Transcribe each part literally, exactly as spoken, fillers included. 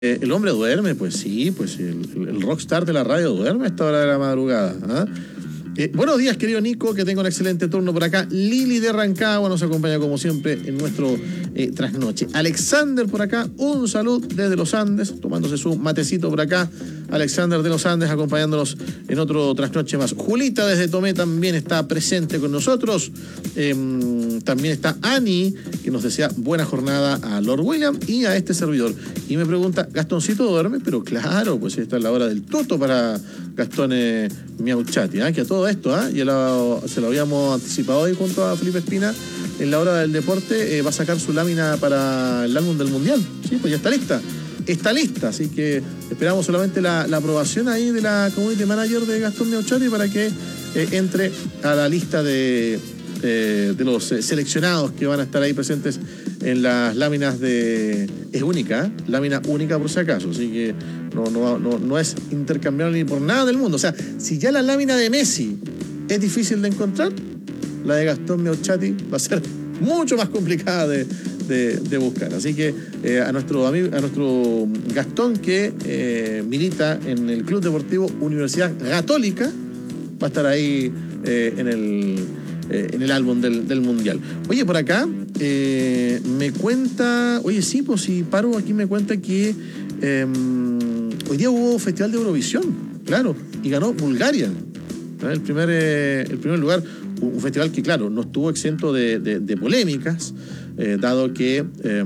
Eh, el hombre duerme, pues sí, pues el, el rockstar de la radio duerme a esta hora de la madrugada. ¿Ah? Eh, buenos días, querido Nico, que tenga un excelente turno por acá. Lili de Rancagua nos acompaña como siempre en nuestro eh, trasnoche. Alexander por acá, un saludo desde los Andes, tomándose su matecito por acá. Alexander de los Andes acompañándonos en otro trasnoche más. Julita desde Tomé también está presente con nosotros. Eh, también está Ani, que nos desea buena jornada a Lord William y a este servidor. Y me pregunta, ¿Gastoncito duerme? Pero claro, pues esta es la hora del toto para Gastón eh, Miauchati, ¿eh? Que a todo esto, ¿eh? ya lo, se lo habíamos anticipado hoy junto a Felipe Espina, en la hora del deporte eh, va a sacar su lámina para el álbum del Mundial. Sí, pues ya está lista. Está lista, así que esperamos solamente la, la aprobación ahí de la community manager de Gastón Miauchati para que eh, entre a la lista de, eh, de los eh, seleccionados que van a estar ahí presentes en las láminas de... Es única, ¿eh? Lámina única por si acaso, así que no, no, no, no es intercambiable ni por nada del mundo. O sea, si ya la lámina de Messi es difícil de encontrar, la de Gastón Miauchati va a ser mucho más complicada de... De, de buscar, así que eh, a nuestro amigo, a nuestro Gastón que eh, milita en el Club Deportivo Universidad Católica, va a estar ahí eh, en el eh, en el álbum del, del Mundial. Oye, por acá eh, me cuenta, oye sí, pues si paro aquí me cuenta que eh, hoy día hubo Festival de Eurovisión, claro, y ganó Bulgaria, ¿no? el primer eh, el primer lugar. Un festival que, claro, no estuvo exento de, de, de polémicas, eh, dado que eh,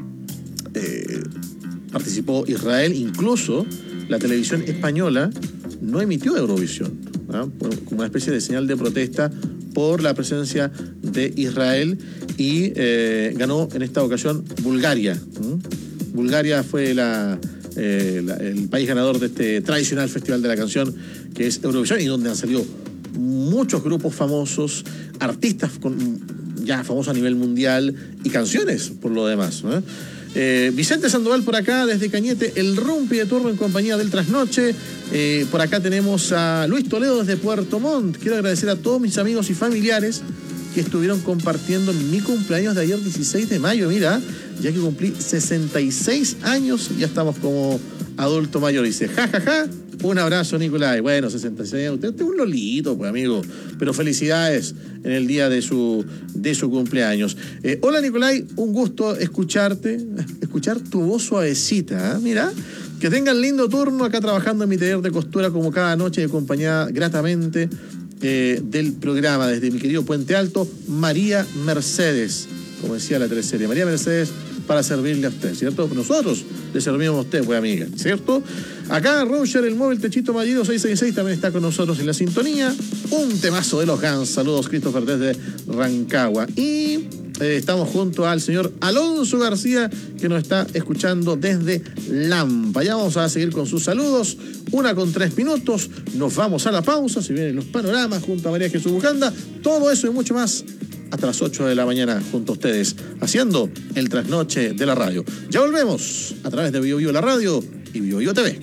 eh, participó Israel, incluso la televisión española no emitió Eurovisión, ¿no? Como una especie de señal de protesta por la presencia de Israel, y eh, ganó en esta ocasión Bulgaria. ¿Mm? Bulgaria fue la, eh, la, el país ganador de este tradicional festival de la canción que es Eurovisión, y donde han salido muchos grupos famosos, artistas con, ya famosos a nivel mundial, y canciones por lo demás, ¿eh? Eh, Vicente Sandoval por acá desde Cañete, el rumpi de turno en compañía del trasnoche. Eh, por acá tenemos a Luis Toledo desde Puerto Montt. Quiero agradecer a todos mis amigos y familiares que estuvieron compartiendo mi cumpleaños de ayer, dieciséis de mayo. Mira, ya que cumplí sesenta y seis años, ya estamos como adulto mayor. Dice, ja, ja, ja. Un abrazo, Nicolai. Bueno, sesenta y seis años. Usted, usted es un lolito, pues, amigo. Pero felicidades en el día de su, de su cumpleaños. Eh, hola, Nicolai. Un gusto escucharte, escuchar tu voz suavecita. ¿eh? Mira, que tengan lindo turno acá trabajando en mi taller de costura como cada noche, acompañada gratamente eh, del programa desde mi querido Puente Alto, María Mercedes. Como decía la teleserie, María Mercedes, para servirle a usted, ¿cierto? Nosotros le servimos a usted, pues, amiga, ¿cierto? Acá Roger, el móvil Techito Mallido seiscientos sesenta y seis, también está con nosotros en la sintonía. Un temazo de los Guns. Saludos, Christopher, desde Rancagua. Y eh, estamos junto al señor Alonso García, que nos está escuchando desde Lampa. Ya vamos a seguir con sus saludos. Una con tres minutos. Nos vamos a la pausa. Si vienen los panoramas junto a María Jesús Bucanda. Todo eso y mucho más hasta las ocho de la mañana junto a ustedes, haciendo el trasnoche de la radio. Ya volvemos a través de Bio Bio la radio y Bio Bio T V.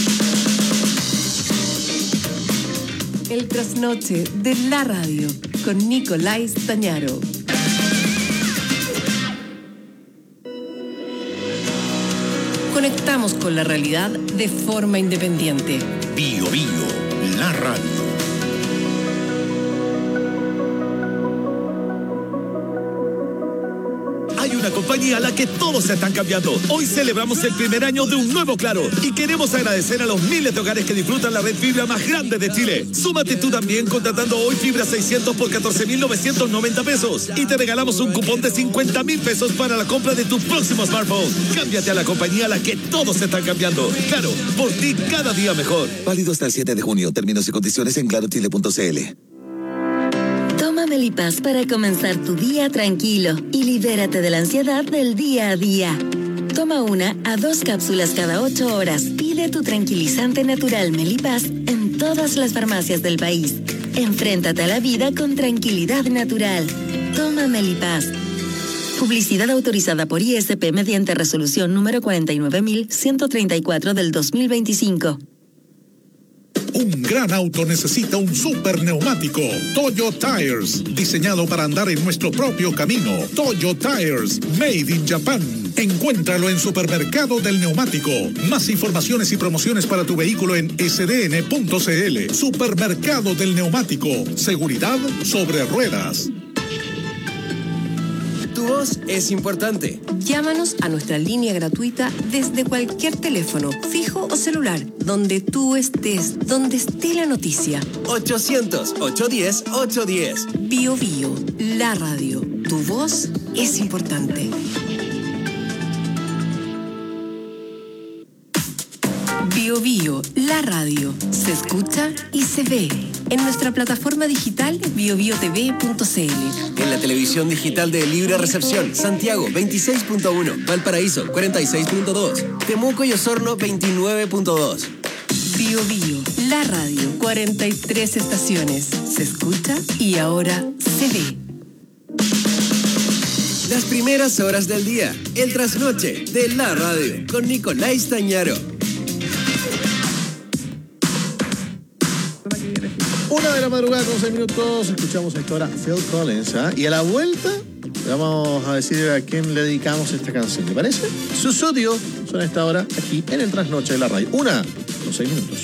El trasnoche de la radio con Nicolás Tañaro. Conectamos con la realidad de forma independiente. Bio Bio, la radio. Hay una compañía a la que todos se están cambiando. Hoy celebramos el primer año de un nuevo Claro y queremos agradecer a los miles de hogares que disfrutan la red fibra más grande de Chile. Súmate tú también contratando hoy fibra seiscientos por catorce mil novecientos noventa pesos y te regalamos un cupón de cincuenta mil pesos para la compra de tu próximo smartphone. Cámbiate a la compañía a la que todos se están cambiando. Claro, por ti cada día mejor. Válido hasta el siete de junio. Términos y condiciones en claro chile punto c l. Toma Melipaz para comenzar tu día tranquilo y libérate de la ansiedad del día a día. Toma una a dos cápsulas cada ocho horas. Pide tu tranquilizante natural Melipaz en todas las farmacias del país. Enfréntate a la vida con tranquilidad natural. Toma Melipaz. Publicidad autorizada por I S P mediante resolución número cuarenta y nueve mil ciento treinta y cuatro del dos mil veinticinco. Un gran auto necesita un super neumático. Toyo Tires, diseñado para andar en nuestro propio camino. Toyo Tires, made in Japan. Encuéntralo en Supermercado del Neumático. Más informaciones y promociones para tu vehículo en s d n punto c l. Supermercado del Neumático. Seguridad sobre ruedas. Tu voz es importante. Llámanos a nuestra línea gratuita desde cualquier teléfono, fijo o celular, donde tú estés, donde esté la noticia. ochocientos, ochocientos diez, ochocientos diez. Bio Bio, la radio. Tu voz es importante. Bio Bio, la radio. Se escucha y se ve. En nuestra plataforma digital bio bio t v punto c l. En la televisión digital de Libre Recepción, Santiago veintiséis punto uno, Valparaíso cuarenta y seis punto dos, Temuco y Osorno veintinueve punto dos. Bio Bio, la radio, cuarenta y tres estaciones. Se escucha y ahora se ve. Las primeras horas del día, el trasnoche de la radio, con Nicolás Tañaro. Una de la madrugada con seis minutos, escuchamos a esta hora Phil Collins, ¿eh? Y a la vuelta le vamos a decir a quién le dedicamos esta canción, ¿le parece? Susudio son a esta hora aquí en el trasnoche de la radio. Una con seis minutos.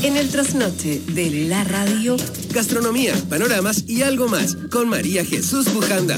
En el trasnoche de la radio, Gastronomía, panoramas y algo más con María Jesús Bujanda.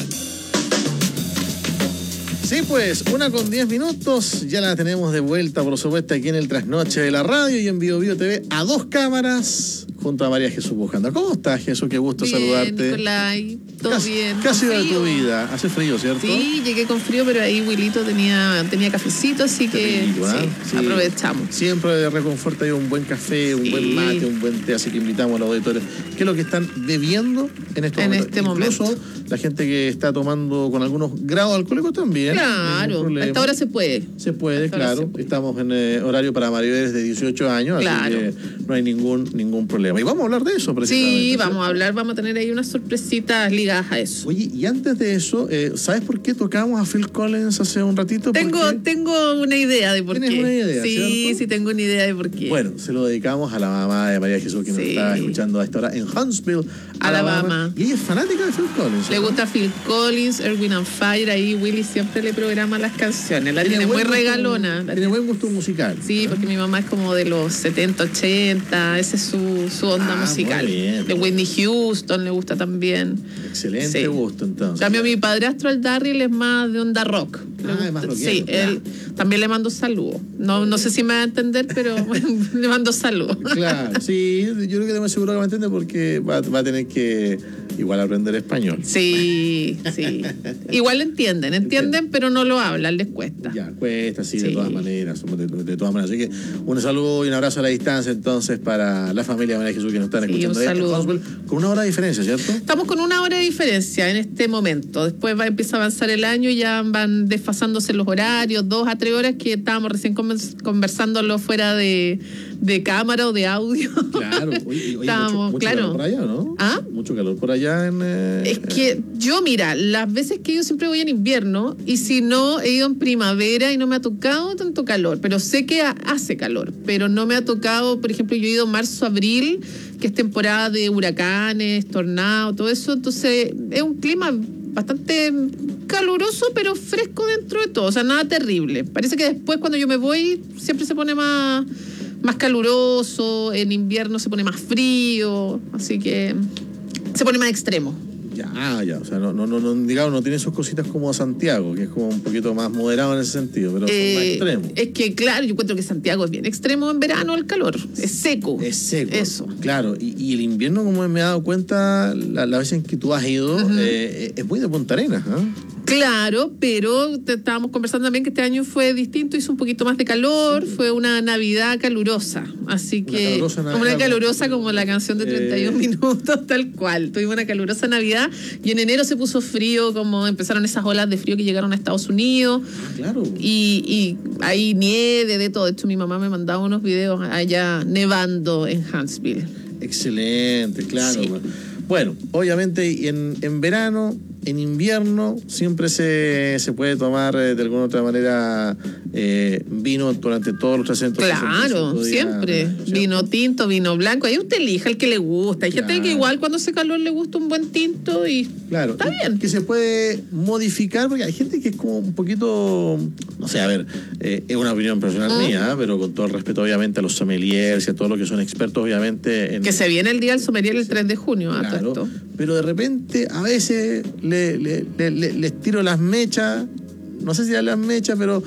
Sí, pues, una con diez minutos, ya la tenemos de vuelta, por supuesto, aquí en el trasnoche de la radio y en Bio Bio T V a dos cámaras junto a María Jesús Bujanda. ¿Cómo estás, Jesús? Qué gusto bien, saludarte. Nicolai, todo ¿Qué has- bien. ¿Qué ha sido de Frío. tu vida? Hace frío, ¿cierto? Sí, llegué con frío, pero ahí Wilito tenía, tenía cafecito, así que Rico, ¿ah? sí, Sí. aprovechamos. Siempre reconforta ahí un buen café, un Sí. buen mate, un buen té, así que invitamos a los auditores. ¿Qué es lo que están bebiendo en estos En momentos? este Incluso momento. la gente que está tomando con algunos grados alcohólicos también. Claro, ningún problema. a esta hora se puede. Se puede, Hasta ahora claro. se puede. Estamos en eh, horario para mayores de dieciocho años, Claro. así que no hay ningún, ningún problema. Y vamos a hablar de eso, precisamente. Sí, ¿cierto? vamos a hablar, vamos a tener ahí unas sorpresitas ligadas a eso. Oye, y antes de eso, eh, ¿sabes por qué tocamos a Phil Collins hace un ratito? Tengo, Porque, tengo una idea de por ¿Tienes qué. una idea, sí, cierto? sí, tengo una idea de por qué. bueno, se lo dedicamos a la mamá de María Jesús, que nos Sí. está escuchando a esta hora en Huntsville, Alabama. Alabama. Y ella es fanática de Phil Collins. Le ¿no? gusta Phil Collins, Erwin and Fire, ahí Willy siempre le programa las canciones. La tiene, muy buen gusto- regalona. La Tiene buen gusto musical. Sí, ¿no? porque mi mamá es como de los setenta, ochenta, esa es su, su onda Ah, musical. muy bien. De Whitney Houston le gusta también. Excelente Sí. gusto, entonces. En cambio, mi padrastro, el Darryl, es más de onda rock. Le Ah, gusta- es más rockero, Sí, ya. él también le mando saludos. No, no sé si me va a entender, pero le mando saludos. Claro, sí, yo creo que tengo seguro que me entiende porque va, va a tener que igual aprender español. Sí, sí. Igual entienden, entienden, pero no lo hablan, les cuesta. Ya, cuesta, sí, de Sí. todas maneras, de, de todas maneras. Así que un saludo y un abrazo a la distancia entonces para la familia de María Jesús que nos están Sí, escuchando un ahí en saludo. Huntsville, con una hora de diferencia, ¿cierto? Estamos con una hora de diferencia en este momento. Después va a empezar a avanzar el año y ya van desfasándose los horarios, dos a tres horas que estábamos recién convers- conversándolo fuera de, de cámara o de audio. Claro, oye, oye, mucho, Estábamos, mucho claro. calor por allá, ¿no? ¿Ah? Mucho calor por allá en... eh, Es que yo, mira, las veces que yo siempre voy en invierno y si no, he ido en primavera y no me ha tocado tanto calor, pero sé que ha- hace calor, pero no me ha tocado, por ejemplo, yo he ido marzo, abril, que es temporada de huracanes, tornados, todo eso, entonces es un clima bastante caluroso, pero fresco dentro de todo, o sea, nada terrible. Parece que después cuando yo me voy siempre se pone más, más caluroso, en invierno se pone más frío, así que se pone más extremo. Ya, ya, o sea, no, no, no, no, digamos, no tiene sus cositas como Santiago, que es como un poquito más moderado en ese sentido, pero son más Eh, extremos. es que, claro, yo encuentro que Santiago es bien extremo en verano el calor. Es seco. Es seco. Eso. Claro, y, y el invierno, como me he dado cuenta, la, la vez en que tú has ido, Ujú. eh, es muy de Punta Arenas, ¿ah? Claro, pero te estábamos conversando también que este año fue distinto, hizo un poquito más de calor, fue una Navidad calurosa. Así Una que. calurosa como Navidad. una calurosa como la canción de Eh. treinta y un minutos, tal cual. Tuvimos una calurosa Navidad y en enero se puso frío, como empezaron esas olas de frío que llegaron a Estados Unidos. Ah, claro. Y, y hay nieve, de todo. De hecho, mi mamá me mandaba unos videos allá nevando en Huntsville. Excelente, claro. Sí. Bueno, obviamente en, en verano, en invierno, siempre se, se puede tomar eh, de alguna otra manera eh, vino durante todos los trescientos sesenta y Claro, cinco días siempre. del año, ¿cierto? Vino tinto, vino blanco. Ahí usted elija el que le gusta. Hay gente Claro. que igual cuando hace calor le gusta un buen tinto y Claro, está y bien. que se puede modificar, porque hay gente que es como un poquito, no sé, a ver, eh, es una opinión personal Ah. mía, ¿eh? Pero con todo el respeto obviamente a los sommeliers y a todos los que son expertos obviamente en... Que se viene el día del sommelier el tres de junio. ah, Claro, todo esto. pero de repente a veces le, le- le- le- les tiro las mechas, no sé si las mechas, pero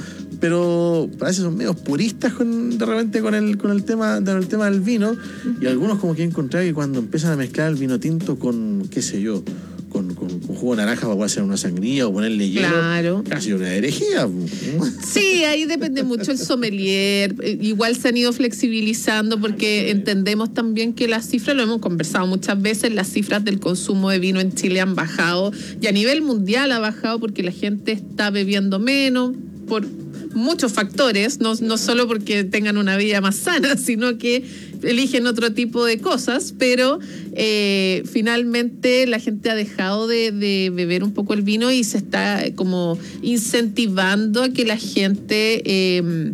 pero a veces son medios puristas con, de repente con el con el tema con el tema del vino, y algunos como que he encontrado que cuando empiezan a mezclar el vino tinto con, qué sé yo, con, con, con jugo de naranja para poder hacer una sangría o ponerle hielo, Claro. casi una herejía. Sí, ahí depende mucho el sommelier. Eh, Igual se han ido flexibilizando porque entendemos también que las cifras, lo hemos conversado muchas veces, las cifras del consumo de vino en Chile han bajado y a nivel mundial ha bajado porque la gente está bebiendo menos por muchos factores, no, no solo porque tengan una vida más sana, sino que eligen otro tipo de cosas, pero eh, finalmente la gente ha dejado de, de beber un poco el vino y se está eh, como incentivando a que la gente eh,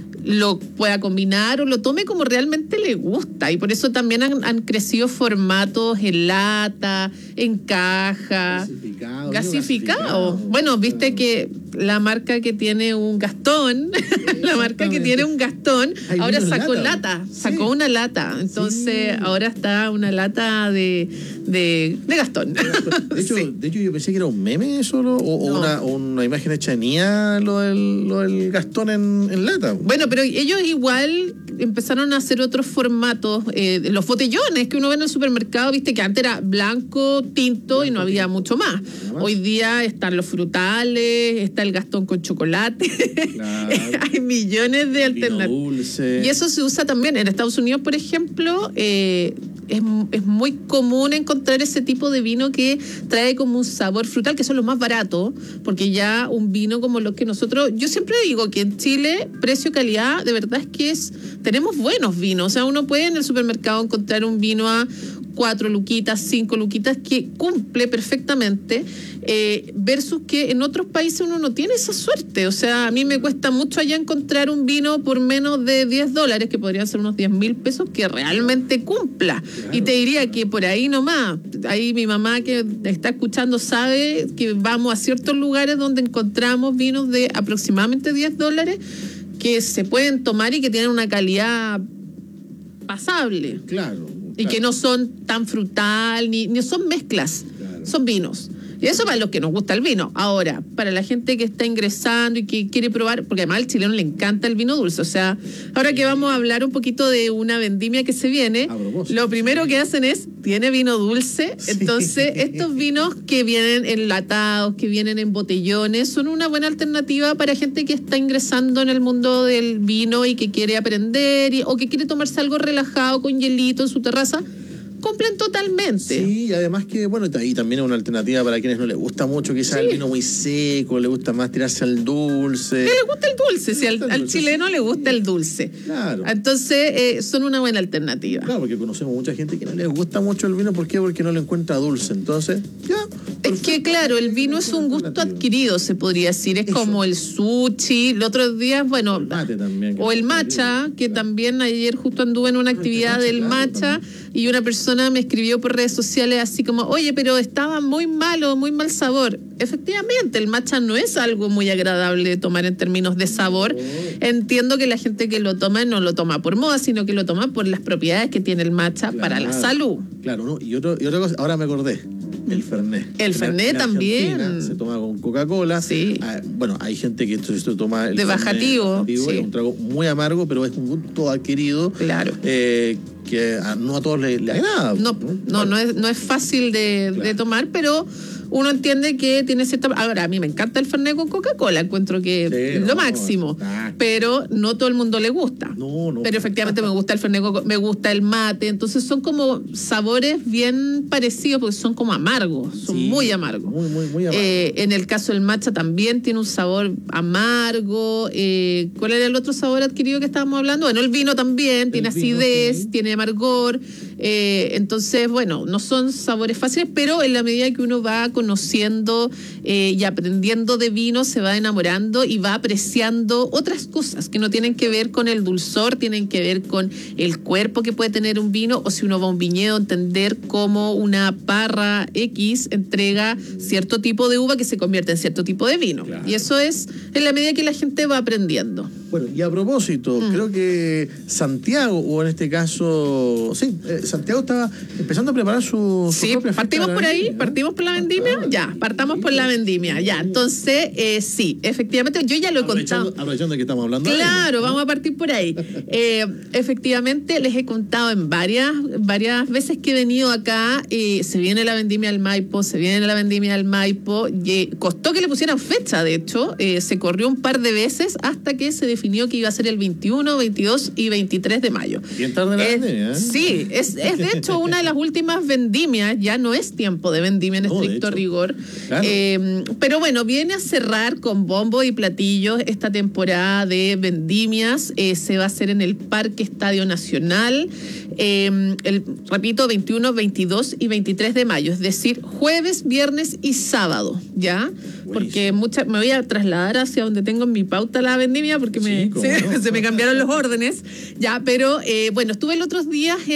lo pueda combinar o lo tome como realmente le gusta, y por eso también han, han crecido formatos en lata, en caja, Gasificado, gasificado. gasificado. Bueno, viste que la marca que tiene un Gastón, la marca que tiene un Gastón, Hay ahora vino en sacó lata. lata, sacó Sí. una lata. Entonces Sí. ahora está una lata de, de, de Gastón. De hecho, Sí. de hecho, yo pensé que era un meme solo, o, o No. una, o una imagen hecha de Nia, lo del, lo del Gastón en, en lata. Bueno, pero ellos igual empezaron a hacer otros formatos, eh, los botellones que uno ve en el supermercado, viste que antes era blanco, tinto y no había mucho más. más. Hoy día están los frutales, está el Gastón con chocolate, Claro. hay millones de Vino alternativas. dulce. Y eso se usa también en Estados Unidos, por ejemplo, eh, es, es muy común encontrar ese tipo de vino que trae como un sabor frutal, que son los más baratos, porque ya un vino como los que nosotros, yo siempre digo que en Chile, precio-calidad, de verdad es que es, tenemos buenos vinos, o sea, uno puede en el supermercado encontrar un vino a cuatro luquitas, cinco luquitas, que cumple perfectamente, eh, versus que en otros países uno no tiene esa suerte. O sea, a mí me cuesta mucho allá encontrar un vino por menos de diez dólares, que podrían ser unos diez mil pesos, que realmente cumpla. Y te diría que por ahí nomás, ahí mi mamá que está escuchando sabe que vamos a ciertos lugares donde encontramos vinos de aproximadamente diez dólares que se pueden tomar y que tienen una calidad pasable. Claro. Y claro. que no son tan frutal, ni, ni son mezclas, Claro. son vinos. Y eso para los que nos gusta el vino. Ahora, para la gente que está ingresando y que quiere probar, porque además al chileno le encanta el vino dulce. O sea, ahora que vamos a hablar un poquito de una vendimia que se viene, A propósito. lo primero que hacen es, tiene vino dulce. Sí. Entonces, estos vinos que vienen enlatados, que vienen en botellones, son una buena alternativa para gente que está ingresando en el mundo del vino y que quiere aprender y- o que quiere tomarse algo relajado con hielito en su terraza. Cumplen totalmente. Sí, y además que, bueno, ahí también es una alternativa para quienes no les gusta mucho, quizás Sí. el vino muy seco, le gusta más tirarse al dulce. Que le gusta el dulce, si al, gusta el al dulce, chileno sí. le gusta el dulce. Claro. Entonces, eh, son una buena alternativa. Claro, porque conocemos mucha gente que no les gusta mucho el vino, ¿por qué? Porque no lo encuentra dulce. Entonces, ya. Es que, claro, el vino es un gusto adquirido, se podría decir. Es Eso. como el sushi. Los otros días, bueno, El mate también, que o el es matcha, que claro. también ayer justo anduve en una actividad matcha, del claro, matcha también. y una persona me escribió por redes sociales así como, oye, pero estaba muy malo, muy mal sabor. Efectivamente, el matcha no es algo muy agradable de tomar en términos de sabor. Entiendo que la gente que lo toma no lo toma por moda, sino que lo toma por las propiedades que tiene el matcha para la Claro. salud. Claro, ¿no? Y, otro, y otra cosa, ahora me acordé, el Fernet. El En- Fernet en también. Argentina se toma con Coca-Cola. Sí. Ah, bueno, hay gente que esto, esto toma el De Fernet bajativo, bajativo, sí. es un trago muy amargo, pero es un gusto adquirido. Claro. eh, que a- no a todos le, le agrada. No, no, no es, no es fácil de, Claro. de tomar, pero uno entiende que tiene cierta... Ahora, a mí me encanta el Fernet con Coca-Cola, encuentro que Sí, es lo no, máximo, exacto. pero no todo el mundo le gusta. No, no. Pero efectivamente me gusta el Fernet, con- me gusta el mate, entonces son como sabores bien parecidos porque son como amargos, son Sí, muy amargos. Muy, muy, muy amargo. Eh, en el caso del matcha también tiene un sabor amargo. Eh, ¿Cuál era el otro sabor adquirido que estábamos hablando? Bueno, el vino también tiene vino, acidez, sí. tiene amargor. Eh, entonces, bueno, no son sabores fáciles, pero en la medida que uno va conociendo eh, y aprendiendo de vino, se va enamorando y va apreciando otras cosas que no tienen que ver con el dulzor, tienen que ver con el cuerpo que puede tener un vino, o si uno va a un viñedo, entender cómo una parra X entrega cierto tipo de uva que se convierte en cierto tipo de vino. Claro. Y eso es en la medida que la gente va aprendiendo. Bueno, y a propósito, Mm. creo que Santiago, o en este caso, sí, eh, Santiago estaba empezando a preparar su, su Sí, propia fiesta partimos de la por ahí, vendimia, ¿no? partimos por la vendimia, Ah, ya, partamos por la vendimia, ya. Entonces, eh, sí, efectivamente, yo ya lo he Aprovechando, contado. aprovechando que estamos hablando de Claro, vino, ¿no? vamos a partir por ahí. Eh, efectivamente, les he contado en varias, varias veces que he venido acá, eh, se viene la vendimia del Maipo, se viene la vendimia del Maipo, y, eh, costó que le pusieran fecha, de hecho, eh, se corrió un par de veces hasta que se definió que iba a ser el veintiuno, veintidós y veintitrés de mayo. Bien tarde la Es- vendimia, ¿eh? Sí, es, es de hecho una de las últimas vendimias, ya no es tiempo de vendimia en No, de estricto hecho. rigor. Claro. Eh, pero bueno, viene a cerrar con bombo y platillos esta temporada de vendimias. Eh, se va a hacer en el Parque Estadio Nacional, eh, el, repito, veintiuno, veintidós y veintitrés de mayo, es decir, jueves, viernes y sábado, ¿ya? Porque mucha, me voy a trasladar hacia donde tengo en mi pauta la vendimia porque me, Sí, cómo se, no. se me cambiaron los órdenes, ya, pero eh, bueno, estuve los otros días en el lanzamiento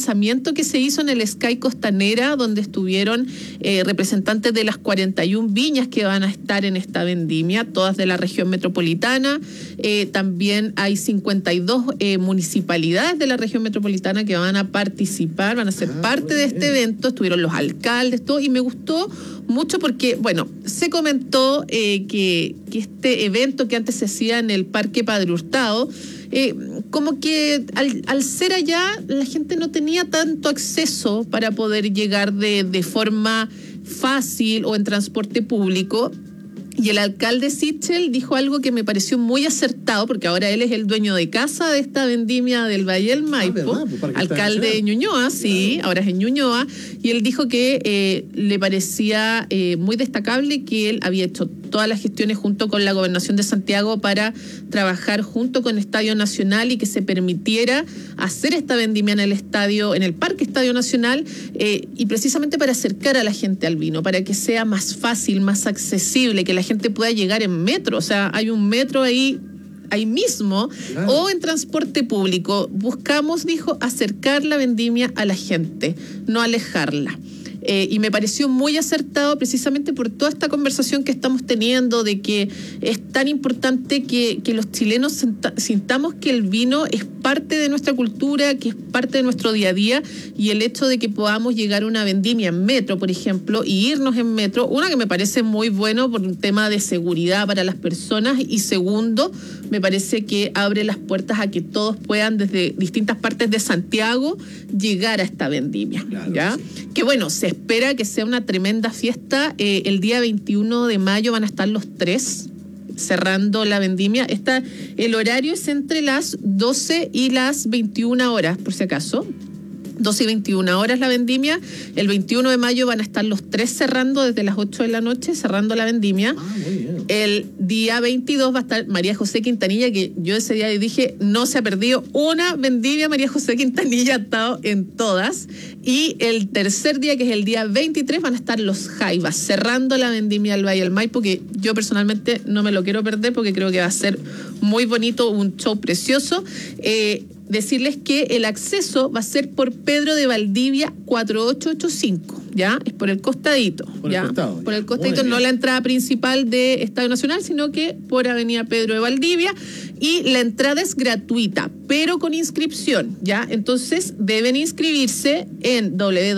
lanzamiento que se hizo en el Sky Costanera, donde estuvieron eh, representantes de las cuarenta y una viñas que van a estar en esta vendimia, todas de la región metropolitana. Eh, también hay cincuenta y dos eh, municipalidades de la región metropolitana que van a participar, van a ser ah, parte de este evento. Estuvieron los alcaldes, todo, y me gustó mucho porque, bueno, se comentó eh, que, que este evento que antes se hacía en el Parque Padre Hurtado, Eh, como que al, al ser allá la gente no tenía tanto acceso para poder llegar de, de forma fácil o en transporte público. Y el alcalde Sichel dijo algo que me pareció muy acertado, porque ahora él es el dueño de casa de esta vendimia del Valle del Maipo, ah, pues alcalde de Ñuñoa, sí, claro. Ahora es en Ñuñoa, y él dijo que eh, le parecía eh, muy destacable que él había hecho todas las gestiones junto con la Gobernación de Santiago para trabajar junto con Estadio Nacional y que se permitiera hacer esta vendimia en el estadio, en el Parque Estadio Nacional, eh, y precisamente para acercar a la gente al vino, para que sea más fácil, más accesible, que la gente pueda llegar en metro. O sea, hay un metro ahí ahí mismo, claro. O en transporte público. Buscamos, dijo, acercar la vendimia a la gente, no alejarla. Eh, y me pareció muy acertado precisamente por toda esta conversación que estamos teniendo de que es tan importante que, que los chilenos senta, sintamos que el vino es parte de nuestra cultura, que es parte de nuestro día a día, y el hecho de que podamos llegar a una vendimia en metro, por ejemplo, y irnos en metro, una que me parece muy bueno por un tema de seguridad para las personas, y segundo, me parece que abre las puertas a que todos puedan desde distintas partes de Santiago llegar a esta vendimia, claro, ¿ya? Sí. Que bueno, se espera que sea una tremenda fiesta. Eh, el día veintiuno de mayo van a estar los tres cerrando la vendimia. Esta, el horario es entre las doce y las veintiuna horas, por si acaso. doce y veintiuna horas la vendimia. El veintiuno de mayo van a estar los tres cerrando desde las ocho de la noche, cerrando la vendimia. Ah, muy bien. El día veintidós va a estar María José Quintanilla, que yo ese día dije, no se ha perdido una vendimia. María José Quintanilla ha estado en todas. Y el tercer día, que es el día veintitrés, van a estar los Jaivas, cerrando la vendimia del Valle del Maipo, que yo personalmente no me lo quiero perder porque creo que va a ser muy bonito, un show precioso. Eh, Decirles que el acceso va a ser por Pedro de Valdivia cuatro ocho ocho cinco, ¿ya? Es por el costadito, por ¿ya? El costado, por ya. el costadito, no la entrada principal de Estadio Nacional, sino que por Avenida Pedro de Valdivia, y la entrada es gratuita, pero con inscripción, ¿ya? Entonces deben inscribirse en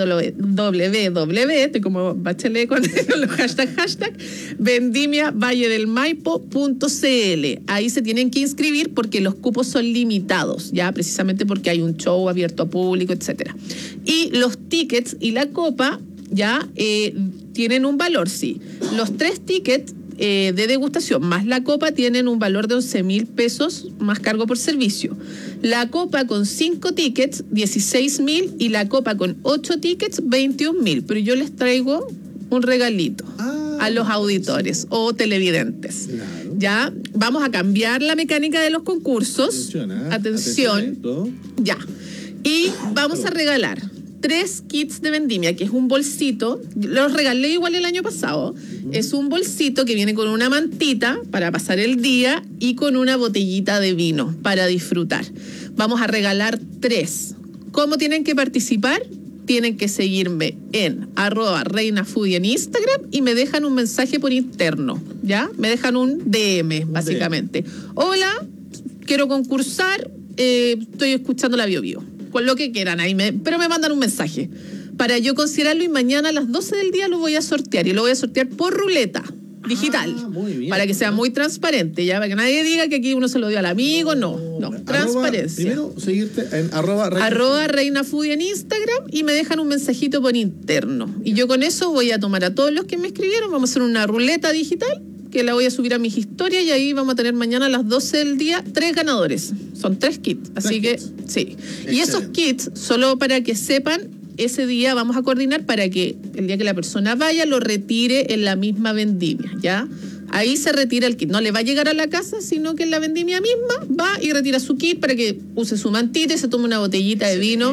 www, estoy como Bachelet con los hashtag, hashtag, vendimia valle del maipo punto c l. Ahí se tienen que inscribir porque los cupos son limitados, ¿ya? Precisamente porque hay un show abierto a público, etcétera. Y los tickets y la copa ya eh, tienen un valor, sí. Los tres tickets eh, de degustación más la copa tienen un valor de once mil pesos más cargo por servicio. La copa con cinco tickets, dieciséis mil, y la copa con ocho tickets, veintiún mil. Pero yo les traigo un regalito ah, a los auditores sí. o televidentes. Claro. Ya, vamos a cambiar la mecánica de los concursos. Atención, atención. Atención ya. Y vamos a regalar tres kits de vendimia, que es un bolsito. Los regalé igual el año pasado. Uh-huh. Es un bolsito que viene con una mantita para pasar el día y con una botellita de vino para disfrutar. Vamos a regalar tres. ¿Cómo tienen que participar? Tienen que seguirme en arroba reinafoodie en Instagram y me dejan un mensaje por interno, ¿ya? Me dejan un D M, básicamente. D M. Hola, quiero concursar, eh, estoy escuchando la Bio Bio. Con lo que quieran ahí, me, pero me mandan un mensaje para yo considerarlo, y mañana a las doce del día lo voy a sortear, y lo voy a sortear por ruleta digital, ah, muy bien, para que sea muy transparente, ya, para que nadie diga que aquí uno se lo dio al amigo, no, no, arroba, transparencia. Primero, seguirte en arroba, reina arroba reinafoodie en Instagram y me dejan un mensajito por interno. Y yo con eso voy a tomar a todos los que me escribieron, vamos a hacer una ruleta digital que la voy a subir a mis historias, y ahí vamos a tener mañana a las doce del día tres ganadores. Son tres kits, así tres que kits. Sí. Excelente. Y esos kits, solo para que sepan, ese día vamos a coordinar para que el día que la persona vaya lo retire en la misma vendimia, ¿ya? Ahí se retira el kit, no le va a llegar a la casa, sino que en la vendimia misma va y retira su kit para que use su mantita y se tome una botellita de vino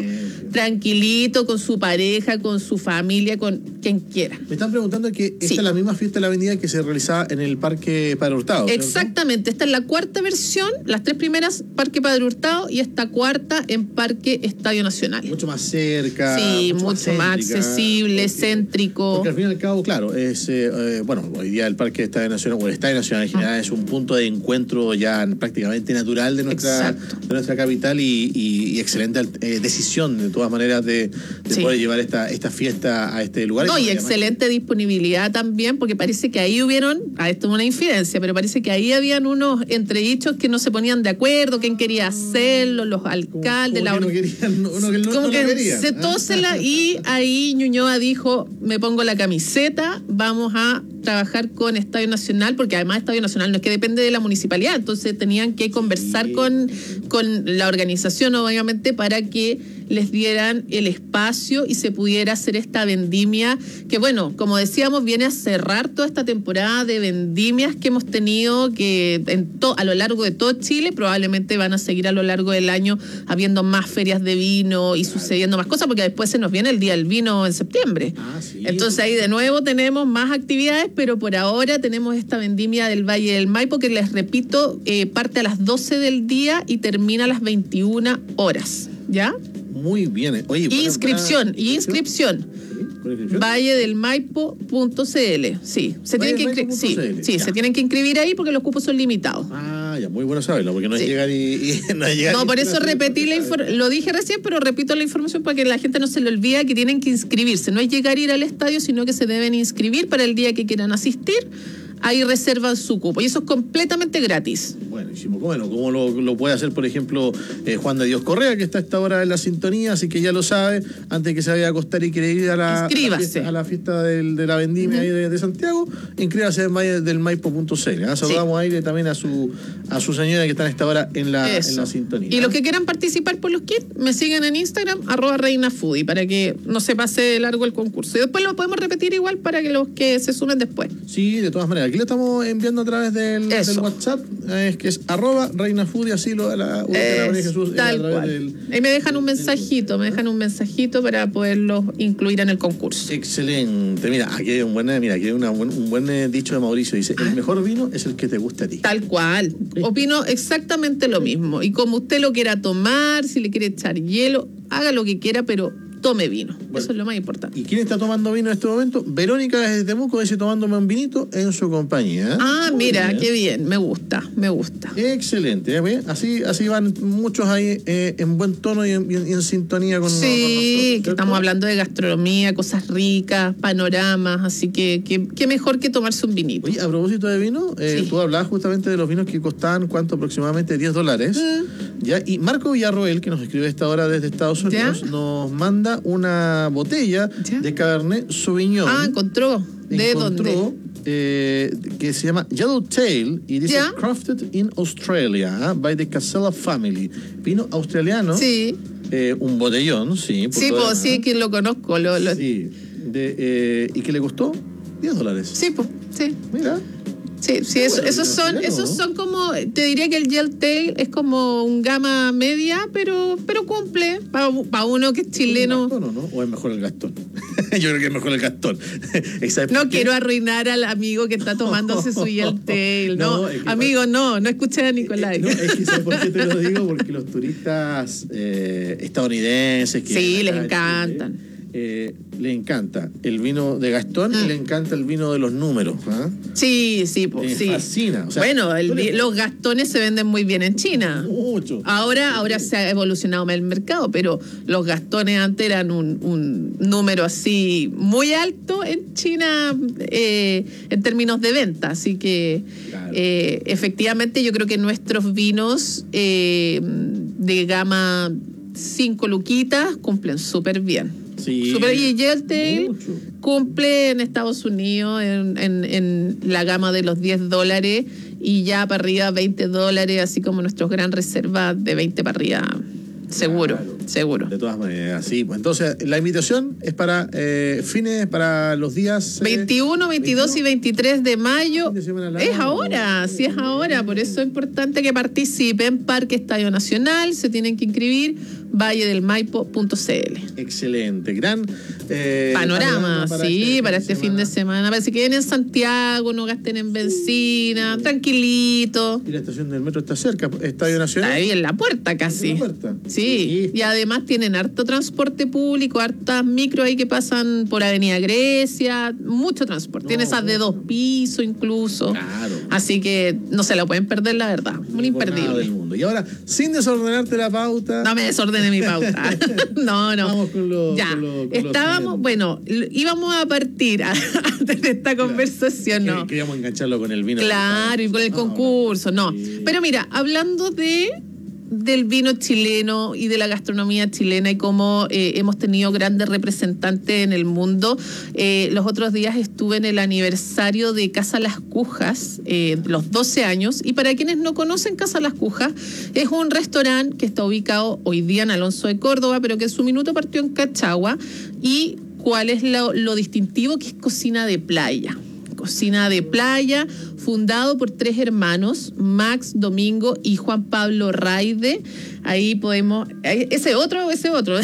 tranquilito, con su pareja, con su familia, con quien quiera. Me están preguntando que esta Sí. es la misma fiesta de la vendimia que se realizaba en el Parque Padre Hurtado, ¿cierto? Exactamente, esta es la cuarta versión, las tres primeras Parque Padre Hurtado y esta cuarta en Parque Estadio Nacional. Mucho más cerca. Sí, mucho más céntrica, accesible, porque- céntrico. Porque al fin y al cabo, claro, es eh, eh, bueno, hoy día el Parque Estadio Nacional, o el Estadio Nacional en general, es un punto de encuentro ya prácticamente natural de nuestra, Exacto. de nuestra capital y, y- y excelente eh, decisión, de todas maneras, de, de Sí. poder llevar esta, esta fiesta a este lugar. No, y además- excelente disponibilidad también, porque parece que ahí hubieron, a esto es una infidencia, pero parece que ahí habían unos entredichos que no se ponían de acuerdo, quién quería hacerlo, los como- alcaldes, como la que no or- querían, no, no, que no- como no que lo querían, se ¿eh? todos se la, y ahí Ñuñoa dijo, me pongo la camiseta, vamos a trabajar con Estadio Nacional, porque además Estadio Nacional no es que depende de la municipalidad, entonces tenían que conversar Sí. con, con la organización, obviamente, para que les dieran el espacio y se pudiera hacer esta vendimia, que bueno, como decíamos, viene a cerrar toda esta temporada de vendimias que hemos tenido que en to- a lo largo de todo Chile, probablemente van a seguir a lo largo del año habiendo más ferias de vino y sucediendo más cosas, porque después se nos viene el Día del Vino en septiembre. Ah, sí. Entonces ahí de nuevo tenemos más actividades, pero por ahora tenemos esta vendimia del Valle del Maipo, que les repito, eh, parte a las doce del día y termina a las veintiuna horas, ¿ya? Muy bien. Oye, buena- Inscripción, buena- y inscripción. ¿Sí? ¿Con inscripción? valle del maipo punto c l. Sí, se tienen que inscri- sí, valledelmaipo punto c l, sí, ya. se tienen que inscribir ahí porque los cupos son limitados. Ah, ya, muy bueno saberlo, porque no es Sí. llegar y, y no es llegar No, y- por eso repetí la información, lo dije recién, pero repito la información para que la gente no se le olvide que tienen que inscribirse. No es llegar a ir al estadio, sino que se deben inscribir para el día que quieran asistir. Ahí reservan su cupo y eso es completamente gratis. Buenísimo, bueno, como lo, lo puede hacer, por ejemplo, eh, Juan de Dios Correa, que está a esta hora en la sintonía, así que ya lo sabe, antes que se vaya a acostar y quiere ir a la, a la Inscríbase. fiesta, a la fiesta del- de la vendimia ahí de, de Santiago, inscríbase en valle del maipo punto c l. ¿eh? Saludamos ahí también a su a su señora que está a esta hora en la, Eso. en la sintonía. Y los que quieran participar por los kits, me siguen en Instagram, arroba reinafoodie, para que no se pase de largo el concurso. Y después lo podemos repetir igual para que los que se sumen después. Sí, de todas maneras. Aquí lo estamos enviando a través del, Eso. del WhatsApp, eh, que es arroba reinafoodie, así lo da la, ubica la María Es, Jesús, eh, a tal través cual. del- Ahí me dejan un mensajito, me dejan un mensajito para poderlos incluir en el concurso. Excelente. Mira, aquí hay un buen, mira, aquí hay una buen- un buen eh, dicho de Mauricio. Dice, el mejor vino es el que te gusta a ti. Tal cual. Opino exactamente lo mismo. Y como usted lo quiera tomar, si le quiere echar hielo, haga lo que quiera, pero tome vino. Bueno. Eso es lo más importante. ¿Y quién está tomando vino en este momento? Verónica desde Temuco dice tomándome un vinito en su compañía. ¿eh? Ah, Muy mira, bien. qué bien. Me gusta, me gusta. Excelente. ¿eh? ¿Ve? Así, así van muchos ahí eh, en buen tono y en, y en- y en sintonía con, con nosotros. Sí, que ¿cierto? estamos hablando de gastronomía, cosas ricas, panoramas, así que que- qué mejor que tomarse un vinito. Oye, a propósito de vino, eh, Sí. tú hablabas justamente de los vinos que costaban, ¿cuánto? Aproximadamente diez dólares. Mm. ¿Ya? Y Marco Villarroel, que nos escribe a esta hora desde Estados Unidos, ¿Ya? nos manda una botella ¿Ya? de Cabernet Sauvignon. Ah, encontró. ¿De Encontró, dónde? eh, que se llama Yellowtail y dice ¿Ya? Crafted in Australia, ¿ah? by the Casella Family. Vino australiano. Sí, eh, un botellón, sí. por sí, lo pues demás. sí, que lo conozco. Lo, lo- Sí. De, eh, ¿Y que le costó? diez dólares. Sí, pues, sí. Mira. Sí, sí, eso- bueno, esos vino son, australiano, esos ¿no? son como, te diría que el Yellowtail es como un gama media, pero, pero cumple para uno que es chileno. ¿Un Gastón o no? ¿O es mejor el Gastón? Yo creo que es mejor el Gastón. ¿Sabes No por qué? quiero arruinar al amigo que está tomándose su Yellowtail, no, No, es que- amigo, no, no escuché a Nicolás. Eh, no, es que ¿sabes por qué te lo digo? Porque los turistas eh, estadounidenses que Sí, vienen les acá a encantan. Chile, eh, le encanta el vino de Gastón Mm. y le encanta el vino de los números. ¿ah? Sí, sí, pues Les sí. fascina. O sea, bueno, el tú le- vi- los gastones se venden muy bien en China. Mucho. Ahora, ahora se ha evolucionado más el mercado, pero los gastones antes eran un, un número así muy alto en China eh, en términos de venta. Así que Claro. eh, efectivamente yo creo que nuestros vinos eh, de gama cinco luquitas cumplen súper bien. Sí, Super y Yellowtail mucho. cumple en Estados Unidos en, en, en la gama de los diez dólares y ya para arriba veinte dólares, así como nuestros gran reservas de veinte para arriba, seguro. Claro. seguro. De todas maneras, sí. Pues entonces, la invitación es para eh, fines, para los días... Eh, veintiuno, veintidós y veintitrés de mayo. Fin de semana Es largo. ahora, sí es ahora. Por eso es importante que participen. Parque Estadio Nacional, se tienen que inscribir. valle del maipo punto c l. Excelente, gran eh, panorama, para sí, este para fin de este fin de semana. Para que queden en Santiago, no gasten en benzina, tranquilito. Y la estación del metro está cerca, Estadio Nacional. Está ahí en la puerta casi. ¿En la puerta? Sí. Sí. Y además tienen harto transporte público, hartas micro ahí que pasan por Avenida Grecia, mucho transporte. No, Tiene esas de dos pisos incluso. Claro. Así que no se la pueden perder, la verdad. Un Por nada imperdible. del mundo. Y ahora, sin desordenarte la pauta. No me desordene mi pauta. No, no. Vamos con lo- ya. con lo- con lo Estábamos, siguiente. bueno, l- íbamos a partir a- antes de esta conversación, Que- ¿no? Queríamos engancharlo con el vino. Claro, y con el No, concurso, no. Sí. Pero mira, hablando de del vino chileno y de la gastronomía chilena y cómo eh, hemos tenido grandes representantes en el mundo. Eh, los otros días estuve en el aniversario de Casa Las Cujas, eh, los doce años, y para quienes no conocen Casa Las Cujas, es un restaurante que está ubicado hoy día en Alonso de Córdoba, pero que en su minuto partió en Cachagua. ¿Y cuál es lo, lo distintivo? Que es cocina de playa. Cocina de playa, fundado por tres hermanos, Max, Domingo y Juan Pablo Raide. Ahí podemos... ¿Ese otro o ese otro?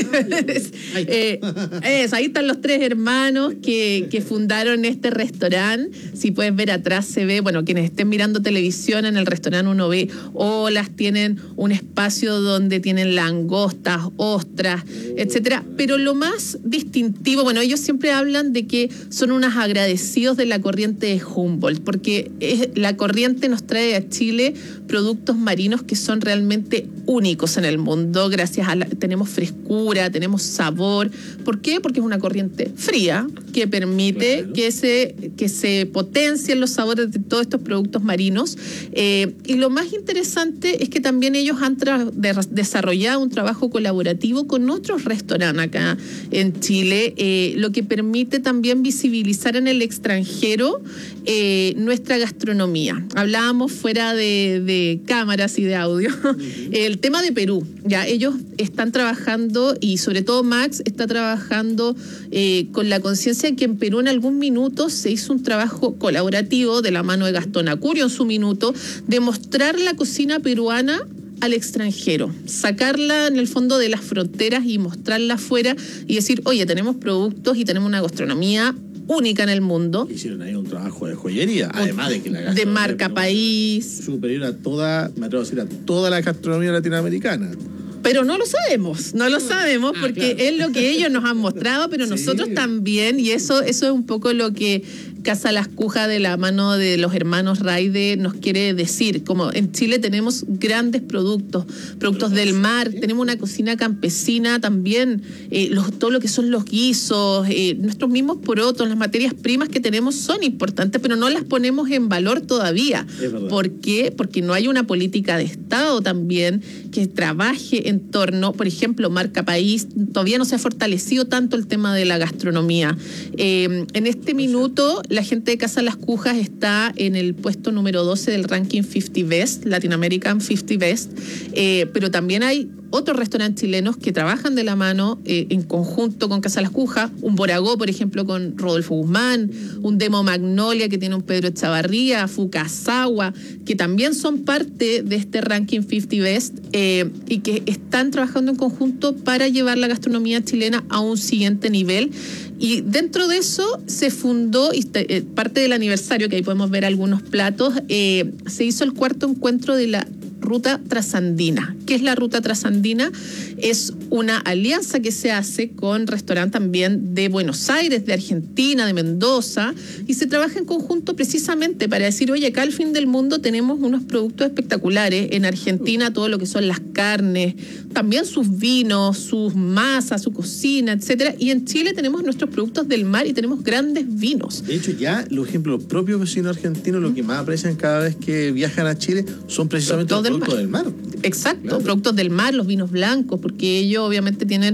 Ahí. eh, es, ahí están los tres hermanos que, que fundaron este restaurante. Si puedes ver atrás se ve, bueno, quienes estén mirando televisión en el restaurante uno ve olas, tienen un espacio donde tienen langostas, ostras, etcétera. Pero lo más distintivo, bueno, ellos siempre hablan de que son unos agradecidos de la corriente de Humboldt, porque es, la corriente nos trae a Chile productos marinos que son realmente únicos en el mundo. Gracias a la, tenemos frescura, tenemos sabor. ¿Por qué? Porque es una corriente fría que permite Claro. que se, que se potencien los sabores de todos estos productos marinos. Eh, y lo más interesante es que también ellos han tra- de- desarrollado un trabajo colaborativo con otros restaurantes acá en Chile, eh, lo que permite también visibilizar en el extranjero eh, nuestra gastronomía. Hablábamos fuera de, de cámaras y de audio. El tema de Perú, ya ellos están trabajando, y sobre todo Max está trabajando eh, con la conciencia de que en Perú en algún minuto se hizo un trabajo colaborativo de la mano de Gastón Acurio en su minuto, de mostrar la cocina peruana al extranjero, sacarla en el fondo de las fronteras y mostrarla afuera y decir, oye, tenemos productos y tenemos una gastronomía única en el mundo, Hicieron ahí un trabajo de joyería, además de que la de gastronomía marca peruana país. es superior a toda, me atrevo a decir, a toda la gastronomía latinoamericana. Pero no lo sabemos, no lo sabemos porque Ah, claro. es lo que ellos nos han mostrado, pero Sí. nosotros también, y eso, eso es un poco lo que Casa Las Cujas de la mano de los hermanos Raide nos quiere decir. Como en Chile tenemos grandes productos, productos del mar, tenemos una cocina campesina también, eh, los, todo lo que son los guisos, eh, nuestros mismos porotos, las materias primas que tenemos son importantes, pero no las ponemos en valor todavía. Es verdad. ¿Por qué? Porque no hay una política de Estado también que trabaje en torno, por ejemplo, marca país, todavía no se ha fortalecido tanto el tema de la gastronomía. Eh, en este minuto, la gente de Casa Las Cujas está en el puesto número doce del ranking cincuenta Best, Latin American cincuenta Best, eh, pero también hay otros restaurantes chilenos que trabajan de la mano eh, en conjunto con Casa Las Cujas, un Boragó, por ejemplo, con Rodolfo Guzmán, un Demo Magnolia que tiene un Pedro Echavarría, Fukasawa, que también son parte de este ranking cincuenta Best eh, y que están trabajando en conjunto para llevar la gastronomía chilena a un siguiente nivel. Y dentro de eso se fundó, y eh, parte del aniversario, que ahí podemos ver algunos platos, eh, se hizo el cuarto encuentro de la Ruta Trasandina. ¿Qué es la Ruta Trasandina? Es una alianza que se hace con restaurantes también de Buenos Aires, de Argentina, de Mendoza, y se trabaja en conjunto precisamente para decir, oye, acá al fin del mundo tenemos unos productos espectaculares. En Argentina todo lo que son las carnes, también sus vinos, sus masas, su cocina, etcétera. Y en Chile tenemos nuestros productos del mar y tenemos grandes vinos. De hecho, ya los ejemplos, los propios vecinos argentinos, lo que más aprecian cada vez que viajan a Chile son precisamente los Productos del productos del mar. Exacto, Claro. productos del mar, los vinos blancos, porque ellos obviamente tienen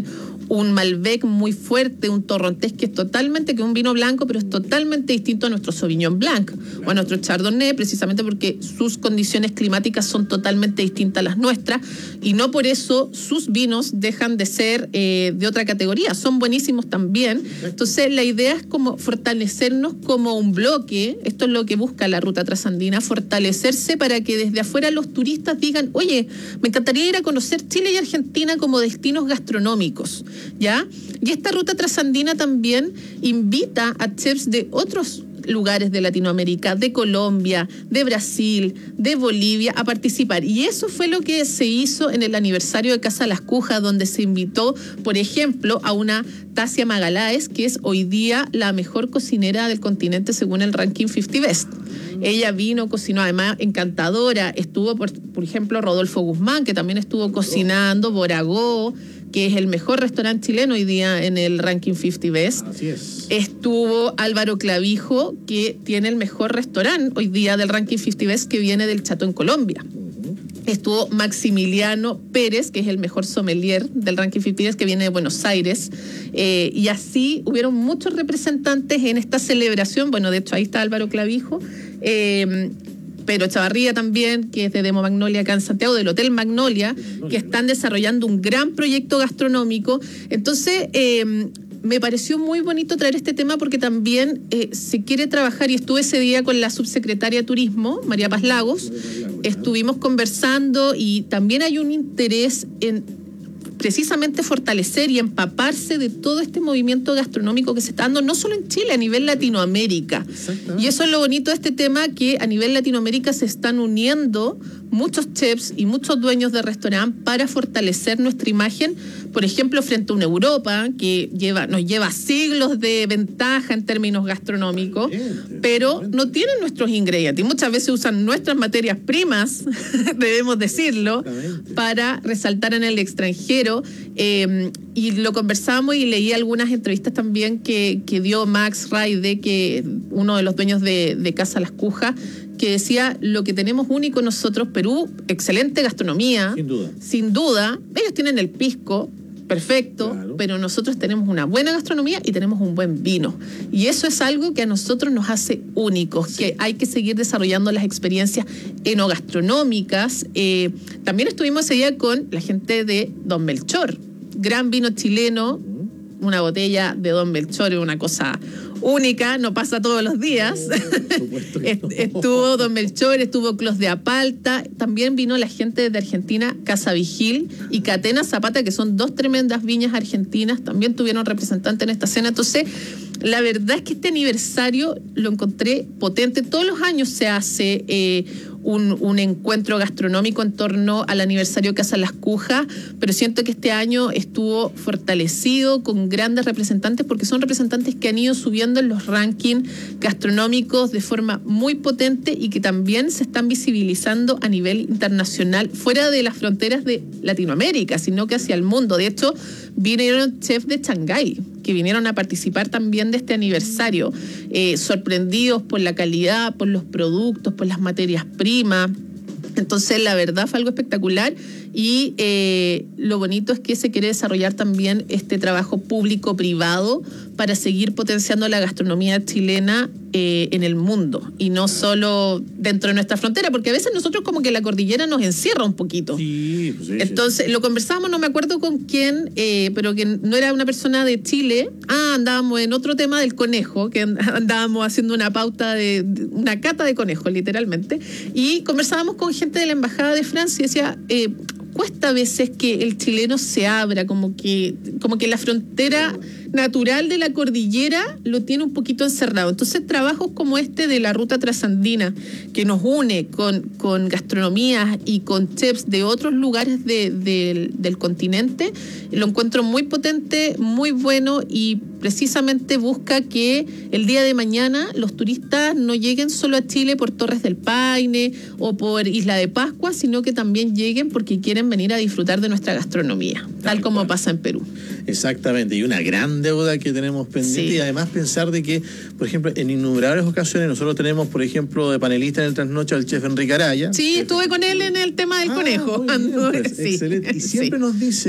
un Malbec muy fuerte, un Torrontés que es totalmente, que es un vino blanco, pero es totalmente distinto a nuestro Sauvignon Blanc o a nuestro Chardonnay, precisamente porque sus condiciones climáticas son totalmente distintas a las nuestras y no por eso sus vinos dejan de ser eh, de otra categoría, son buenísimos también. Entonces la idea es como fortalecernos como un bloque, esto es lo que busca la Ruta Trasandina, fortalecerse para que desde afuera los turistas digan, oye, me encantaría ir a conocer Chile y Argentina como destinos gastronómicos, ¿ya? Y esta Ruta Trasandina también invita a chefs de otros lugares de Latinoamérica, de Colombia, de Brasil, de Bolivia, a participar. Y eso fue lo que se hizo en el aniversario de Casa Las Cujas, donde se invitó, por ejemplo, a una Tasia Magaláes, que es hoy día la mejor cocinera del continente según el ranking cincuenta Best. Ella vino, cocinó, además encantadora. Estuvo, por, por ejemplo, Rodolfo Guzmán, que también estuvo cocinando, Boragó, que es el mejor restaurante chileno hoy día en el ranking cincuenta Best. Así es. Estuvo Álvaro Clavijo, que tiene el mejor restaurante hoy día del ranking cincuenta Best, que viene del Chato en Colombia. Estuvo Maximiliano Pérez, que es el mejor sommelier del ranking cincuenta Best, que viene de Buenos Aires. Eh, y así hubieron muchos representantes en esta celebración. Bueno, de hecho, ahí está Álvaro Clavijo. Eh, Pedro Chavarría también, que es de Demo Magnolia acá en Santiago, del Hotel Magnolia, que están desarrollando un gran proyecto gastronómico. Entonces, eh, me pareció muy bonito traer este tema porque también eh, se quiere trabajar, y estuve ese día con la subsecretaria de Turismo, María Paz Lagos, estuvimos conversando y también hay un interés en precisamente fortalecer y empaparse de todo este movimiento gastronómico que se está dando, no solo en Chile, a nivel Latinoamérica. Y eso es lo bonito de este tema, que a nivel Latinoamérica se están uniendo muchos chefs y muchos dueños de restaurante para fortalecer nuestra imagen, por ejemplo, frente a una Europa que lleva, nos lleva siglos de ventaja en términos gastronómicos, pero no tienen nuestros ingredientes. Y muchas veces usan nuestras materias primas, debemos decirlo, para resaltar en el extranjero. Eh, y lo conversamos y leí algunas entrevistas también que, que dio Max Raide, que uno de los dueños de, de Casa Las Cujas, que decía, lo que tenemos único nosotros, Perú, excelente gastronomía. Sin duda. Sin duda. Ellos tienen el pisco, perfecto, claro, pero nosotros tenemos una buena gastronomía y tenemos un buen vino. Y eso es algo que a nosotros nos hace únicos, sí, que hay que seguir desarrollando las experiencias enogastronómicas. Eh, también estuvimos ese día con la gente de Don Melchor, gran vino chileno, una botella de Don Melchor es una cosa única, no pasa todos los días. No, estuvo Don Melchor, estuvo Clos de Apalta, también vino la gente de Argentina, Casa Vigil y Catena Zapata, que son dos tremendas viñas argentinas, también tuvieron representantes en esta cena. Entonces, la verdad es que este aniversario lo encontré potente. Todos los años se hace eh, un, un encuentro gastronómico en torno al aniversario Casa Las Cujas, pero siento que este año estuvo fortalecido con grandes representantes, porque son representantes que han ido subiendo en los rankings gastronómicos de forma muy potente y que también se están visibilizando a nivel internacional, fuera de las fronteras de Latinoamérica, sino que hacia el mundo. De hecho, vinieron chefs de Shanghái que vinieron a participar también de este aniversario, eh, sorprendidos por la calidad, por los productos, por las materias primas. Entonces, la verdad fue algo espectacular y eh, lo bonito es que se quiere desarrollar también este trabajo público-privado para seguir potenciando la gastronomía chilena eh, en el mundo y no solo dentro de nuestra frontera, porque a veces nosotros como que la cordillera nos encierra un poquito. Sí, pues sí, Entonces, sí. Lo conversábamos, no me acuerdo con quién, eh, pero que no era una persona de Chile. Ah, andábamos en otro tema del conejo, que andábamos haciendo una pauta de, de una cata de conejo, literalmente, y conversábamos con gente de la Embajada de Francia y decía, eh, cuesta a veces que el chileno se abra, como que, como que la frontera natural de la cordillera lo tiene un poquito encerrado. Entonces, trabajos como este de la Ruta Trasandina, que nos une con, con gastronomías y con chefs de otros lugares de, de, del continente, lo encuentro muy potente, muy bueno, y precisamente busca que el día de mañana los turistas no lleguen solo a Chile por Torres del Paine o por Isla de Pascua, sino que también lleguen porque quieren venir a disfrutar de nuestra gastronomía, tal, tal como cual pasa en Perú. Exactamente, y una gran deuda que tenemos pendiente, sí. Y además pensar de que, por ejemplo, en innumerables ocasiones nosotros tenemos, por ejemplo, de panelista en el Trasnoche al chef Enrique Araya. Sí, estuve con él en el tema del ah, conejo. Bien, pues, sí. Excelente. Y siempre sí. nos dice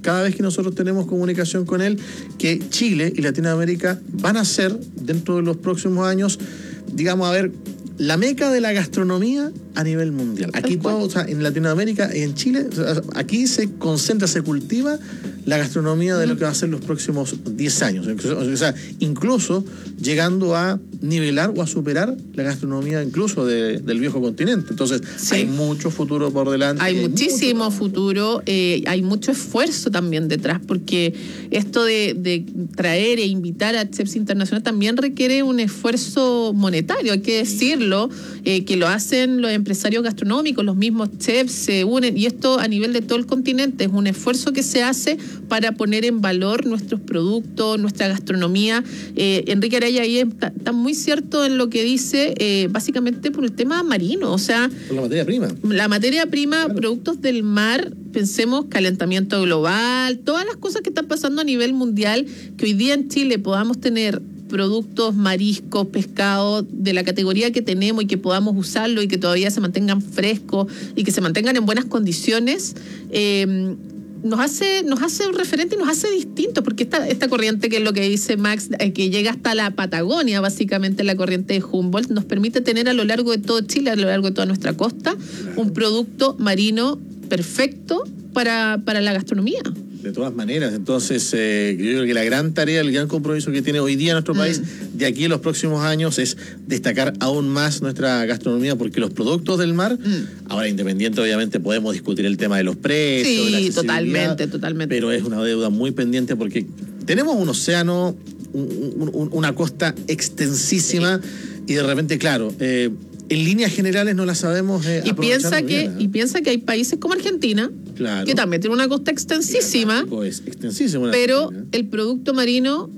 cada vez que nosotros tenemos comunicación con él, que Chile y Latinoamérica van a ser, dentro de los próximos años, digamos, a ver, la meca de la gastronomía a nivel mundial. Aquí todo, o sea, en Latinoamérica y en Chile, o sea, aquí se concentra, se cultiva la gastronomía de lo que va a ser los próximos diez años. O sea, incluso llegando a nivelar o a superar la gastronomía incluso de, del viejo continente. Entonces, sí, hay mucho futuro por delante. Hay muchísimo mucho... futuro, eh, hay mucho esfuerzo también detrás, porque esto de, de traer e invitar a chefs internacionales también requiere un esfuerzo monetario, hay que decirlo, eh, que lo hacen los empresarios gastronómicos, los mismos chefs se unen, y esto a nivel de todo el continente es un esfuerzo que se hace para poner en valor nuestros productos, nuestra gastronomía. Eh, Enrique Araya ahí está, está muy cierto en lo que dice, eh, básicamente por el tema marino, o sea... Por la materia prima. La materia prima, claro. Productos del mar, pensemos, calentamiento global, todas las cosas que están pasando a nivel mundial, que hoy día en Chile podamos tener productos, mariscos, pescados de la categoría que tenemos y que podamos usarlo y que todavía se mantengan frescos y que se mantengan en buenas condiciones, eh, nos hace nos hace un referente y nos hace distinto, porque esta, esta corriente, que es lo que dice Max, eh, que llega hasta la Patagonia, básicamente la corriente de Humboldt, nos permite tener a lo largo de todo Chile, a lo largo de toda nuestra costa, claro, un producto marino perfecto para, para la gastronomía. De todas maneras, entonces eh, yo creo que la gran tarea, el gran compromiso que tiene hoy día nuestro mm. país de aquí en los próximos años es destacar aún más nuestra gastronomía, porque los productos del mar, mm. ahora independiente obviamente podemos discutir el tema de los precios, sí, de la totalmente, totalmente, pero es una deuda muy pendiente porque tenemos un océano, un, un, una costa extensísima, sí, y de repente, claro, eh, en líneas generales no las sabemos eh, y piensa que bien, ¿eh? y piensa que hay países como Argentina, claro, que también tiene una costa extensísima, es extensísima, pero Argentina. El producto marino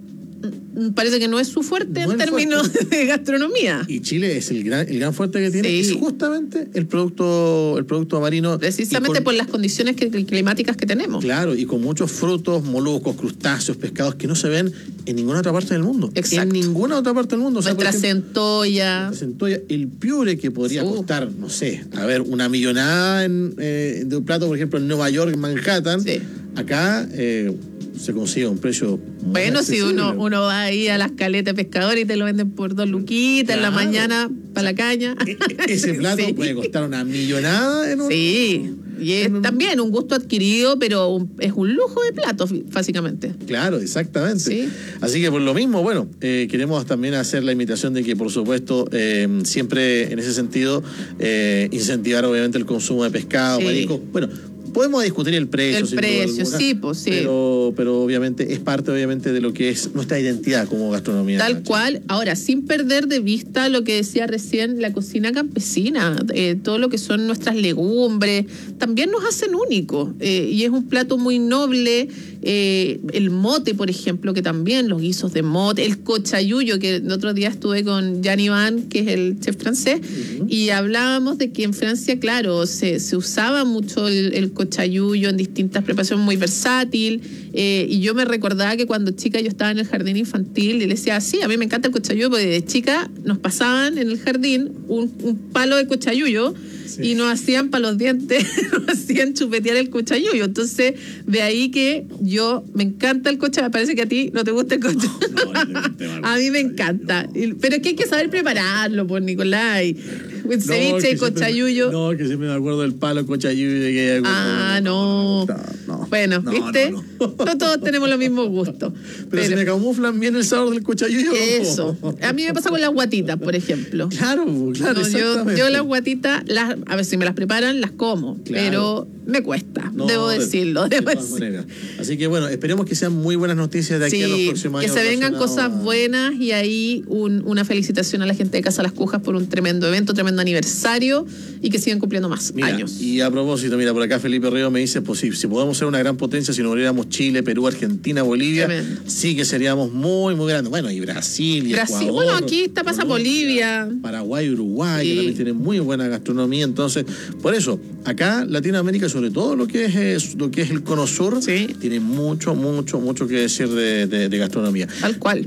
parece que no es su fuerte no en términos fuerte. de gastronomía. Y Chile es el gran, el gran fuerte que tiene, sí, es justamente el producto, el producto marino. Precisamente con, por las condiciones que, climáticas que tenemos. Claro, y con muchos frutos, moluscos, crustáceos, pescados que no se ven en ninguna otra parte del mundo. Exacto. En ninguna otra parte del mundo. O sea, nuestra ejemplo, centolla. Nuestra centolla, el piure, que podría uh. costar, no sé, a ver, una millonada en, eh, de un plato, por ejemplo, en Nueva York, en Manhattan. Sí. Acá eh, se consigue a un precio muy bueno, accesible. Si uno, uno va ahí a las caletas de pescadores y te lo venden por dos luquitas, claro, en la mañana para la caña. E ese plato sí. puede costar una millonada en un... Sí, y es un... también un gusto adquirido, pero un, es un lujo de plato, básicamente. Claro, exactamente. Sí. Así que por lo mismo, bueno, eh, queremos también hacer la invitación de que, por supuesto, eh, siempre en ese sentido, eh, incentivar obviamente el consumo de pescado, sí, marisco. Bueno, podemos discutir el precio. El precio, alguna, sí, pues sí. Pero, pero obviamente es parte obviamente de lo que es nuestra identidad como gastronomía. Tal cual. Ahora, sin perder de vista lo que decía recién, la cocina campesina, eh, todo lo que son nuestras legumbres, también nos hacen únicos. Eh, y es un plato muy noble. Eh, el mote, por ejemplo, que también, los guisos de mote, el cochayuyo, que el otro día estuve con Jean Iván, que es el chef francés, uh-huh, y hablábamos de que en Francia, claro, se, se usaba mucho el, el cochayuyo en distintas preparaciones, muy versátil, eh, y yo me recordaba que cuando chica yo estaba en el jardín infantil y le decía, sí, a mí me encanta el cochayuyo, porque de chica nos pasaban en el jardín un, un palo de cochayuyo, sí, y nos hacían para los dientes, nos hacían chupetear el cochayuyo. Entonces, de ahí que yo, me encanta el cochayuyo, me parece que a ti no te gusta el cochayuyo. No, no, a mí me encanta, no. Pero es que hay que saber prepararlo, por Nicolai. El ceviche de cochayuyo. Siempre, no, que siempre me acuerdo del palo cochayuyo. De que ah, no. No, no. Bueno, no, ¿viste? No, no. no todos tenemos los mismos gustos. Pero, pero si me camuflan bien el sabor del cochayuyo. Eso. A mí me pasa con las guatitas, por ejemplo. Claro, claro, no, yo, yo las guatitas, las, a ver si me las preparan, las como. Claro. Pero me cuesta, no, debo decirlo. De, debo de decir. Así que bueno, esperemos que sean muy buenas noticias de aquí sí, a los próximos años. Que se vengan cosas a... buenas, y ahí un, una felicitación a la gente de Casa Las Cujas por un tremendo evento, tremendo aniversario, y que sigan cumpliendo más mira, años. Y a propósito, mira, por acá Felipe Río me dice, pues si, si podemos ser una gran potencia, si nos uniéramos Chile, Perú, Argentina, Bolivia, tremendo, sí que seríamos muy, muy grandes. Bueno, y Brasil, y Brasil, Ecuador. Bueno, aquí está pasa Bolivia. Paraguay, Uruguay, sí, que también tienen muy buena gastronomía. Entonces, por eso, acá Latinoamérica, sobre todo lo que es, es lo que es el cono sur, sí, tiene mucho, mucho, mucho que decir de, de, de gastronomía. Tal cual. Te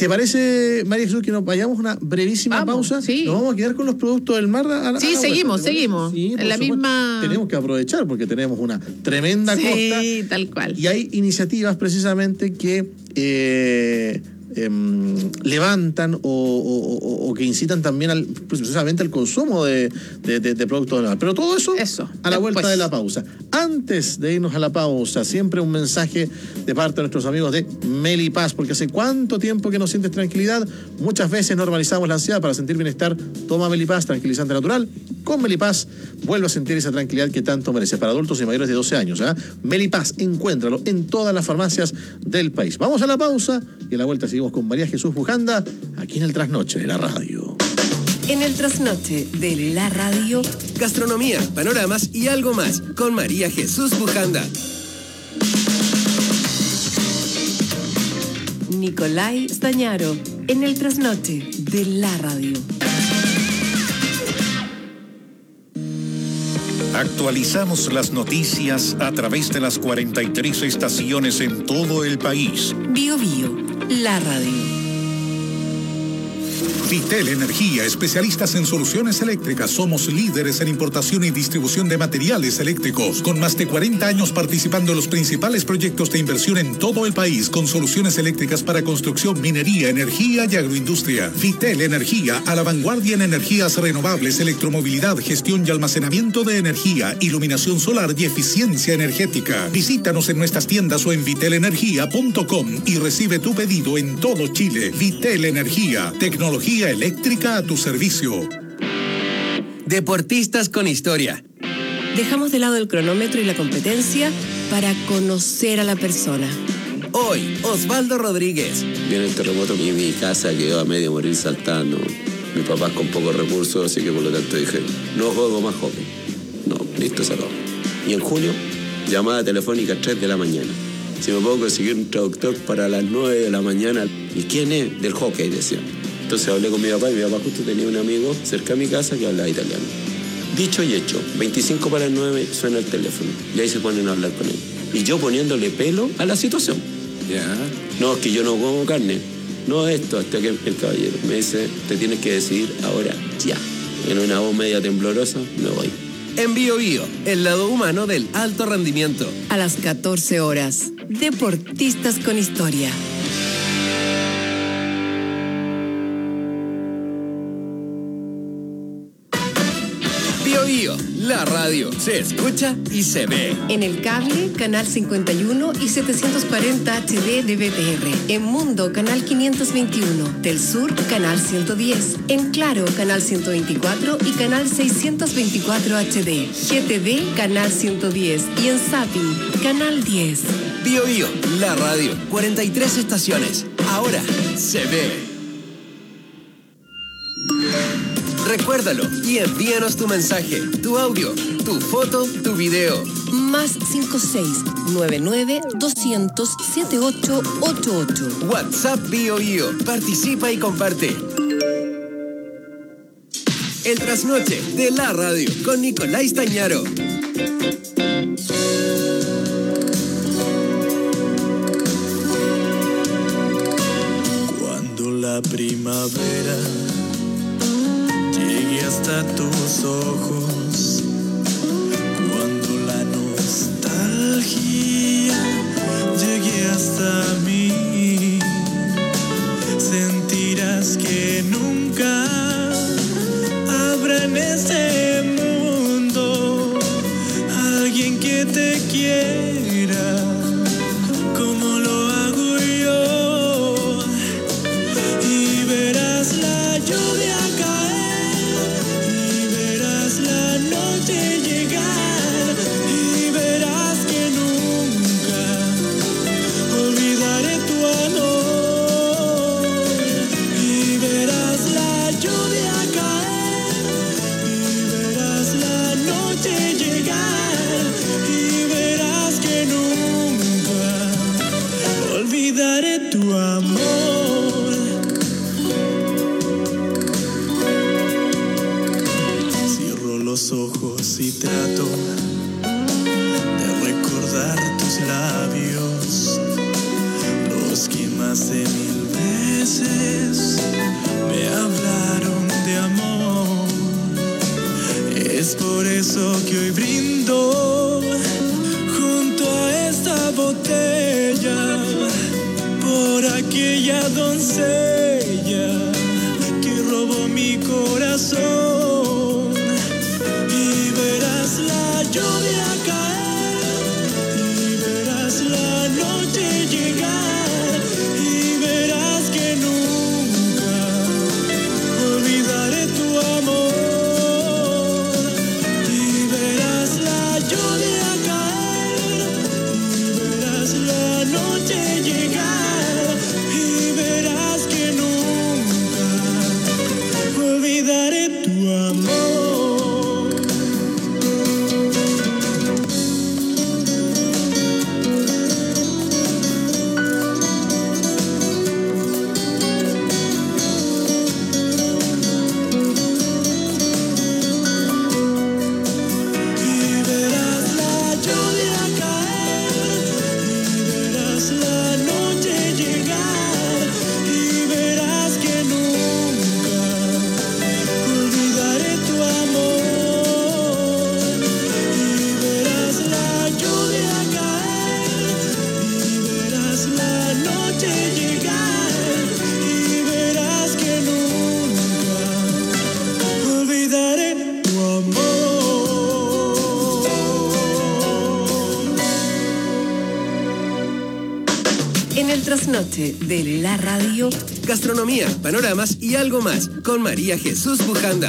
¿Te parece, María Jesús, que nos vayamos a una brevísima Vamos, pausa? sí. Nos vamos a quedar con los productos del mar. A, a Sí, la seguimos, vuelta, seguimos. Sí, en por la supuesto. misma... Tenemos que aprovechar porque tenemos una tremenda costa. Sí, tal cual. Y hay iniciativas precisamente que eh, eh, levantan o, o, o que incitan también al, precisamente al consumo de, de, de, de productos del mar. Pero todo eso, eso a la después. vuelta de la pausa. Antes de irnos a la pausa, siempre un mensaje de parte de nuestros amigos de Melipaz, porque hace cuánto tiempo que no sientes tranquilidad. Muchas veces normalizamos la ansiedad. Para sentir bienestar, toma Melipaz, tranquilizante natural. Con Melipaz vuelve a sentir esa tranquilidad que tanto merece. Para adultos y mayores de doce años. ¿eh? Melipaz, encuéntralo en todas las farmacias del país. Vamos a la pausa y a la vuelta seguimos con María Jesús Bujanda aquí en el Trasnoche de la Radio. En el Trasnoche de la Radio, gastronomía, panoramas y algo más con María Jesús Bujanda. Nicolai Stañaro, en el Trasnoche de la Radio. Actualizamos las noticias a través de las cuarenta y tres estaciones en todo el país. Bio Bio, la radio. Vitel Energía, especialistas en soluciones eléctricas. Somos líderes en importación y distribución de materiales eléctricos, con más de cuarenta años participando en los principales proyectos de inversión en todo el país, con soluciones eléctricas para construcción, minería, energía y agroindustria. Vitel Energía, a la vanguardia en energías renovables, electromovilidad, gestión y almacenamiento de energía, iluminación solar y eficiencia energética. Visítanos en nuestras tiendas o en vitel energía punto com y recibe tu pedido en todo Chile. Vitel Energía, tecnología eléctrica a tu servicio. Deportistas con historia. Dejamos de lado el cronómetro y la competencia para conocer a la persona. Hoy, Osvaldo Rodríguez. Viene el terremoto y mi casa quedó a medio morir saltando. Mi papá con pocos recursos, así que por lo tanto dije, no juego más hockey. No, listo, se acabó. Y en junio, llamada telefónica a tres de la mañana. Si me puedo conseguir un traductor para las nueve de la mañana. ¿Y quién es? Del hockey, decía. Entonces hablé con mi papá y mi papá justo tenía un amigo cerca de mi casa que hablaba italiano. Dicho y hecho, veinticinco para las nueve suena el teléfono y ahí se ponen a hablar con él. Y yo poniéndole pelo a la situación. Ya. No, es que yo no como carne. No esto, hasta que el caballero me dice, te tienes que decidir ahora, ya. En una voz media temblorosa, me voy. En Bio Bio, el lado humano del alto rendimiento. A las catorce horas, Deportistas con Historia. Bio Bio, la radio, se escucha y se ve. En el cable, canal cincuenta y uno y setecientos cuarenta H D de B T R. En Mundo, canal quinientos veintiuno. Del Sur, canal ciento diez. En Claro, canal ciento veinticuatro y canal seiscientos veinticuatro H D. G T V, canal ciento diez. Y en Zapping, canal diez. Bio Bio, la radio, cuarenta y tres estaciones. Ahora se ve. Recuérdalo y envíanos tu mensaje, tu audio, tu foto, tu video. Más cinco seis nueve nueve dos cero cero siete ocho ocho ocho. WhatsApp Bio Bio. Participa y comparte. El Trasnoche de la radio con Nicolai Stañaro. Cuando la primavera llegue hasta tus ojos, cuando la nostalgia llegue hasta mí, sentirás que nunca habrá en este mundo alguien que te quiera como lo hago yo, y verás la lluvia caer, y verás la aquella doncella que robó mi corazón. Y verás la lluvia caer, y verás la noche llegar, y verás que nunca olvidaré tu amor. Y verás la lluvia caer, y verás la noche llegar, y verás que nunca olvidaré tu amor. Trasnoche de la radio. Gastronomía, panoramas y algo más con María Jesús Bujanda.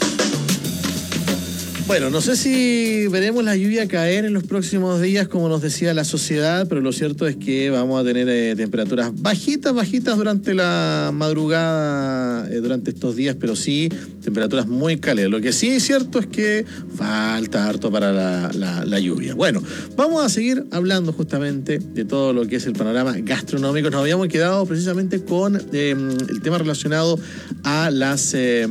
Bueno, no sé si veremos la lluvia caer en los próximos días, como nos decía la sociedad, pero lo cierto es que vamos a tener eh, temperaturas bajitas, bajitas durante la madrugada, eh, durante estos días, pero sí temperaturas muy cálidas. Lo que sí es cierto es que falta harto para la, la, la lluvia. Bueno, vamos a seguir hablando justamente de todo lo que es el panorama gastronómico. Nos habíamos quedado precisamente con eh, el tema relacionado a las... Eh,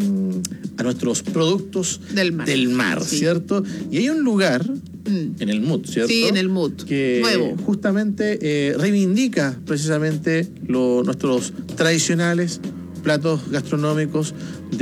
a nuestros productos del mar, del mar sí. ¿Cierto? Y hay un lugar mm. en el M U T, ¿cierto? Sí, en el M U T. Que nuevo. justamente eh, reivindica precisamente lo, nuestros tradicionales platos gastronómicos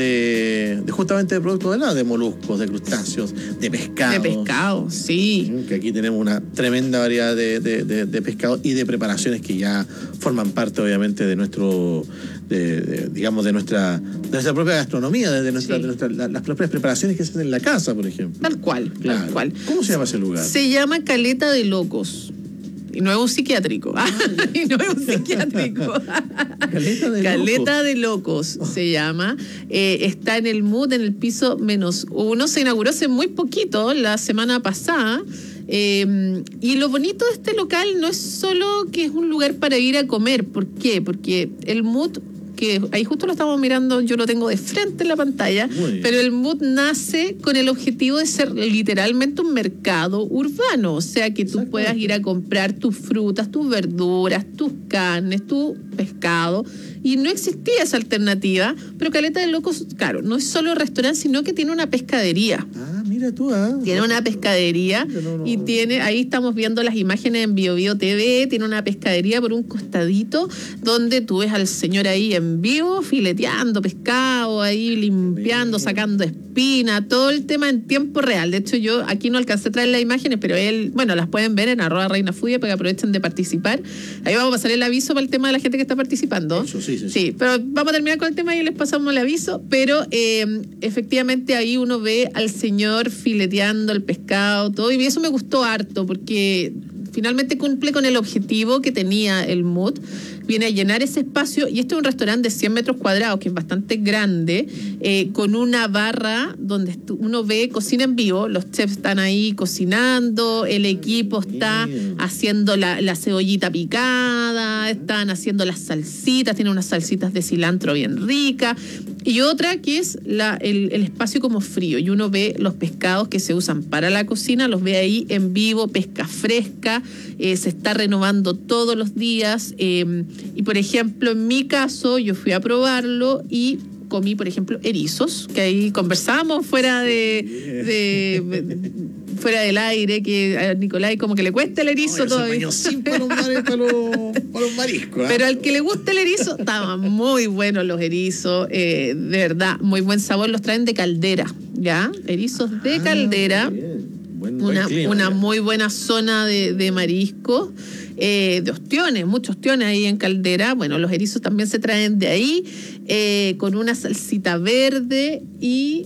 de, de justamente de productos de nada, de moluscos, de crustáceos, de pescado. De pescado, sí. Que aquí tenemos una tremenda variedad de, de, de, de pescado y de preparaciones que ya forman parte, obviamente, de nuestro, de, de, digamos, de nuestra, de nuestra propia gastronomía, de, nuestra, sí. de nuestra, la, las propias preparaciones que se hacen en la casa, por ejemplo. Tal cual, claro. tal cual. ¿Cómo se llama ese lugar? Se llama Caleta de Locos. Y no es un psiquiátrico. Y no es un psiquiátrico. Caleta de Caleta Locos. de Locos oh. se llama. Eh, está en el M U T, en el piso menos uno. Se inauguró hace muy poquito, la semana pasada. Eh, y lo bonito de este local no es solo que es un lugar para ir a comer. ¿Por qué? Porque el M U T, que ahí justo lo estamos mirando, yo lo tengo de frente en la pantalla, pero el M U T nace con el objetivo de ser literalmente un mercado urbano, o sea que tú puedas ir a comprar tus frutas, tus verduras, tus carnes, tu pescado, y no existía esa alternativa, pero Caleta de Locos, claro, no es solo restaurante, sino que tiene una pescadería. Ah, mira tú, ah. Tiene una pescadería no, no. y tiene, ahí estamos viendo las imágenes en Bio Bio T V, tiene una pescadería por un costadito donde tú ves al señor ahí en vivo fileteando pescado, ahí limpiando, sacando espina, todo el tema en tiempo real. De hecho, yo aquí no alcancé a traer las imágenes, pero él, bueno, las pueden ver en arroba Reina Fuya para que aprovechen de participar. Ahí vamos a pasar el aviso para el tema de la gente que está participando. Eso, sí, sí, sí. sí, pero vamos a terminar con el tema y les pasamos el aviso, pero eh, efectivamente ahí uno ve al señor fileteando el pescado, todo, y eso me gustó harto porque finalmente cumple con el objetivo que tenía el M U T, viene a llenar ese espacio, y este es un restaurante de cien metros cuadrados, que es bastante grande, eh, con una barra donde uno ve cocina en vivo, los chefs están ahí cocinando, el equipo está haciendo la, la cebollita picada, están haciendo las salsitas, tienen unas salsitas de cilantro bien ricas, y otra que es la, el, el espacio como frío, y uno ve los pescados que se usan para la cocina, los ve ahí en vivo, pesca fresca, eh, se está renovando todos los días, eh, y por ejemplo en mi caso yo fui a probarlo y comí por ejemplo erizos, que ahí conversábamos fuera de, de, de fuera del aire, que a Nicolai como que le cuesta el erizo no, todavía. Sin para, los mares, para, los, para los mariscos. ¿eh? Pero al que le gusta el erizo, estaban muy buenos los erizos, eh, de verdad, muy buen sabor, los traen de caldera, ¿ya? Erizos de ah, caldera. Buen, buen una, clima, una muy buena zona de, de marisco. eh, de ostiones, muchos ostiones ahí en Caldera. Bueno, los erizos también se traen de ahí, eh, con una salsita verde y...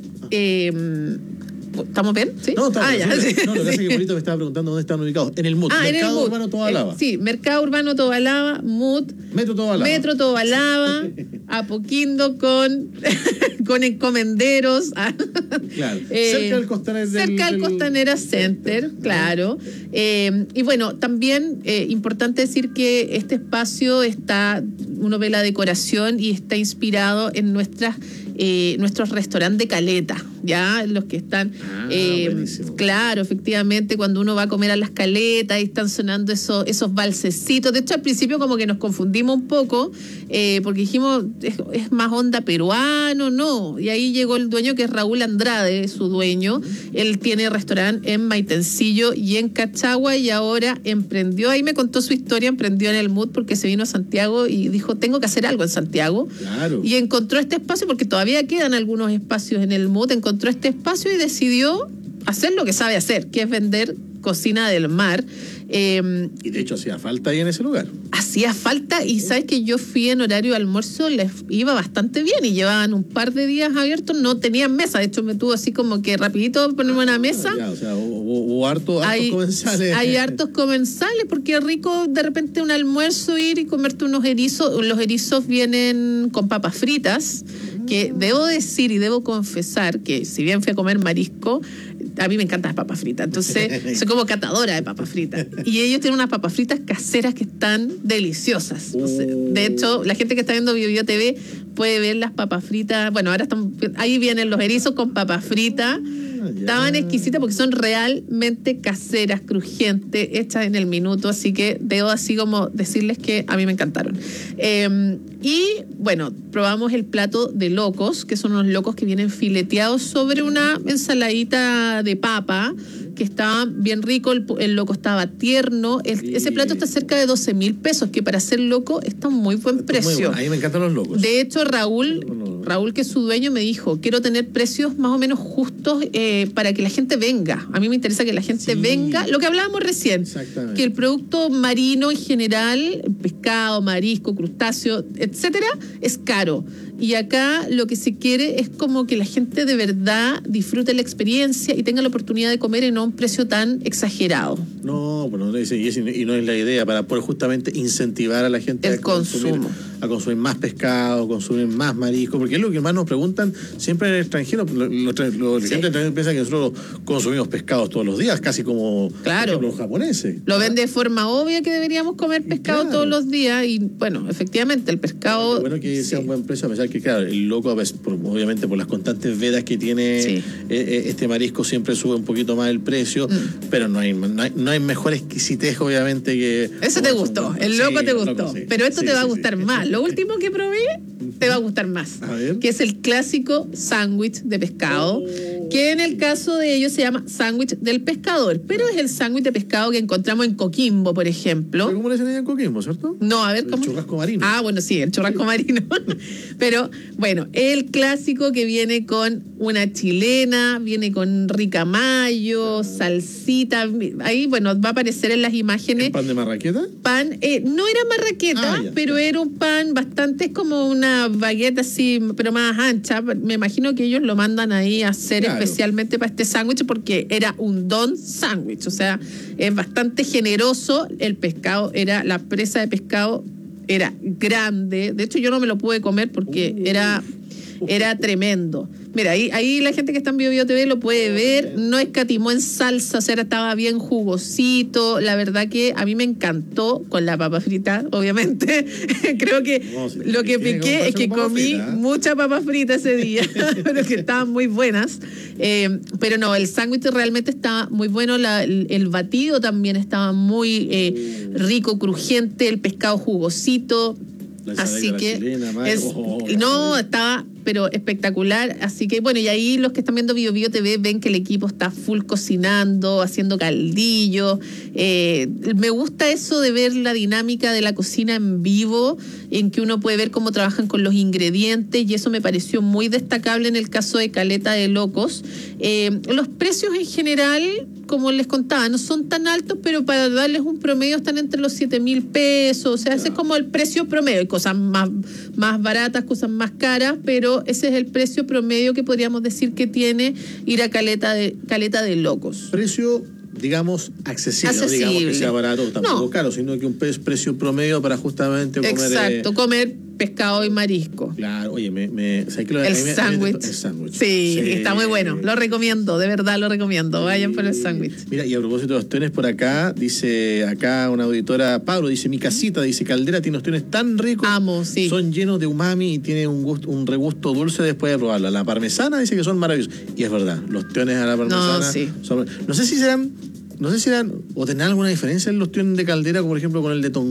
Eh, ¿Estamos bien? ¿Sí? No, estamos ah, bien. ya. Sí, Sí, no, lo que sí. pasa es que Polito me estaba preguntando dónde están ubicados. En el M U T, Ah, en el Mercado M U T. Urbano Tobalaba. Eh, sí, Mercado Urbano Tobalaba, M U T. Metro Tobalaba. Metro Tobalaba, Apoquindo con, con encomenderos. ah, Claro. eh, cerca del Costanera del- Cerca del del- Costanera Center, claro. Eh, y bueno, también eh, importante decir que este espacio está, uno ve la decoración y está inspirado en nuestras eh, nuestros restaurantes de Caleta, ya los que están Ah, eh, buenísimo. claro, efectivamente, cuando uno va a comer a las caletas y están sonando esos, esos valsecitos. De hecho, al principio como que nos confundimos un poco, eh, porque dijimos, es, es más onda peruano, no. Y ahí llegó el dueño, que es Raúl Andrade, su dueño. Él tiene restaurante en Maitencillo y en Cachagua, y ahora emprendió, ahí me contó su historia, emprendió en el M U T porque se vino a Santiago y dijo, tengo que hacer algo en Santiago. Claro. Y encontró este espacio, porque todavía quedan algunos espacios en el M U T, encontró este espacio y decidió hacer lo que sabe hacer, que es vender cocina del mar. Eh, Y de hecho hacía falta ahí en ese lugar. hacía falta, y sabes que yo fui en horario de almuerzo, les iba bastante bien y llevaban un par de días abiertos, no tenían mesa, de hecho me tuvo así como que rapidito ponerme una mesa. Ah, ya, o sea, hubo, hubo harto, hartos Hay, comensales. hay hartos comensales, porque es rico de repente un almuerzo ir y comerte unos erizos. Los erizos vienen con papas fritas, que debo decir y debo confesar que si bien fui a comer marisco, a mí me encantan las papas fritas, entonces soy como catadora de papas fritas. Y ellos tienen unas papas fritas caseras que están deliciosas. O sea, de hecho, la gente que está viendo Bio Bio T V puede ver las papas fritas. Bueno, ahora están, ahí vienen los erizos con papas fritas. Estaban exquisitas porque son realmente caseras, crujientes, hechas en el minuto, así que debo así como decirles que a mí me encantaron. Eh, y bueno, probamos el plato de locos, que son unos locos que vienen fileteados sobre una ensaladita de papa, que estaba bien rico, el, el loco estaba tierno. El, Sí. Ese plato está cerca de doce mil pesos, que para ser loco está un muy buen Esto es muy precio. bueno. A mí me encantan los locos. De hecho, Raúl, Bueno. Raúl, que es su dueño, me dijo, quiero tener precios más o menos justos eh, para que la gente venga. A mí me interesa que la gente Sí. venga. Lo que hablábamos recién, Exactamente. que el producto marino en general, pescado, marisco, crustáceo, etcétera, es caro. Y acá lo que se quiere es como que la gente de verdad disfrute la experiencia y tenga la oportunidad de comer en un precio tan exagerado. No, bueno, no es- y, es- y no es la idea, para poder justamente incentivar a la gente El a consumir, consumo. a consumir más pescado, consumir más marisco, porque es lo que más nos preguntan siempre en el extranjero. Lo, lo, lo- la Sí. gente también piensa que nosotros consumimos pescados todos los días, casi como Claro. por ejemplo, los japoneses. Lo ven de forma obvia que deberíamos comer pescado Claro. todos los días y bueno, efectivamente el pescado... Qué bueno que sea sí. un buen precio, a pesar que, claro, el loco, a veces, por- obviamente por las constantes vedas que tiene Sí. eh, eh, este marisco, siempre sube un poquito más el precio, Mm. pero no hay, no hay, no hay mejor exquisitez, obviamente, que... Ese te gustó, el loco Sí, te el gustó, loco, sí. pero esto Sí, te va a sí, gustar sí. más. Lo último que probé te va a gustar más, A ver. que es el clásico sándwich de pescado, Oh. que en el caso de ellos se llama sándwich del pescador, pero es el sándwich de pescado que encontramos en Coquimbo, por ejemplo. ¿Cómo le dicen en Coquimbo, cierto? No, a ver El cómo. churrasco marino. Ah, bueno, sí, el churrasco marino. Pero bueno, el clásico que viene con una chilena, viene con rica mayo, salsita. Ahí, bueno, va a aparecer en las imágenes. ¿El pan de marraqueta? Pan, eh, no era marraqueta, Ah, ya, pero ya. era un pan bastante, es como una baguette así, pero más ancha. Me imagino que ellos lo mandan ahí a hacer Claro. especialmente para este sándwich porque era un don sándwich, o sea, es bastante generoso. El pescado era, la presa de pescado era grande, de hecho yo no me lo pude comer porque era, era tremendo. Mira, ahí, ahí la gente que está en Bio Bio T V lo puede ver, no escatimó en salsa, o sea, estaba bien jugosito. La verdad que a mí me encantó con la papa frita, obviamente. Creo que No, sí, lo que tiene que pequé es comprarse que con papa comí frita, ¿eh? mucha papa frita ese día, pero que estaban muy buenas. Eh, pero no, el sándwich realmente estaba muy bueno, la- el, el batido también estaba muy eh, rico, crujiente, el pescado jugosito. La ensaladita Así a la que chilena, Mayo. es- Oh, no, estaba pero espectacular. Así que bueno, y ahí los que están viendo Bio Bio T V ven que el equipo está full cocinando, haciendo caldillo. Eh, me gusta eso de ver la dinámica de la cocina en vivo, en que uno puede ver cómo trabajan con los ingredientes, y eso me pareció muy destacable en el caso de Caleta de Locos. Eh, los precios en general, como les contaba, no son tan altos, pero para darles un promedio están entre los siete mil pesos. O sea, ese es como el precio promedio. Hay cosas más, más baratas, cosas más caras, pero ese es el precio promedio que podríamos decir que tiene ir a Caleta de, Caleta de Locos. Precio, digamos, accesible, accesible. No digamos que sea barato, tampoco No. caro, sino que un pe- precio promedio para justamente comer. Exacto, eh, comer pescado y marisco. Claro, oye, me, me, ¿sabes qué? Lo- El a mí me- sándwich. El sándwich. Sí, está muy bueno. Lo recomiendo, de verdad lo recomiendo. Vayan por el sándwich. Mira, y a propósito de ostiones por acá, dice acá una auditora, Pablo, dice, mi casita, dice, Caldera tiene ostiones tan ricos. Amo, sí. Son llenos de umami y tiene un gusto, un regusto dulce después de probarla. La parmesana dice que son maravillosos. Y es verdad, los ostiones a la parmesana No, sí. son... No sé si serán, no sé si eran, o tendrán alguna diferencia en los ostiones de Caldera, como por ejemplo con el de Tonga.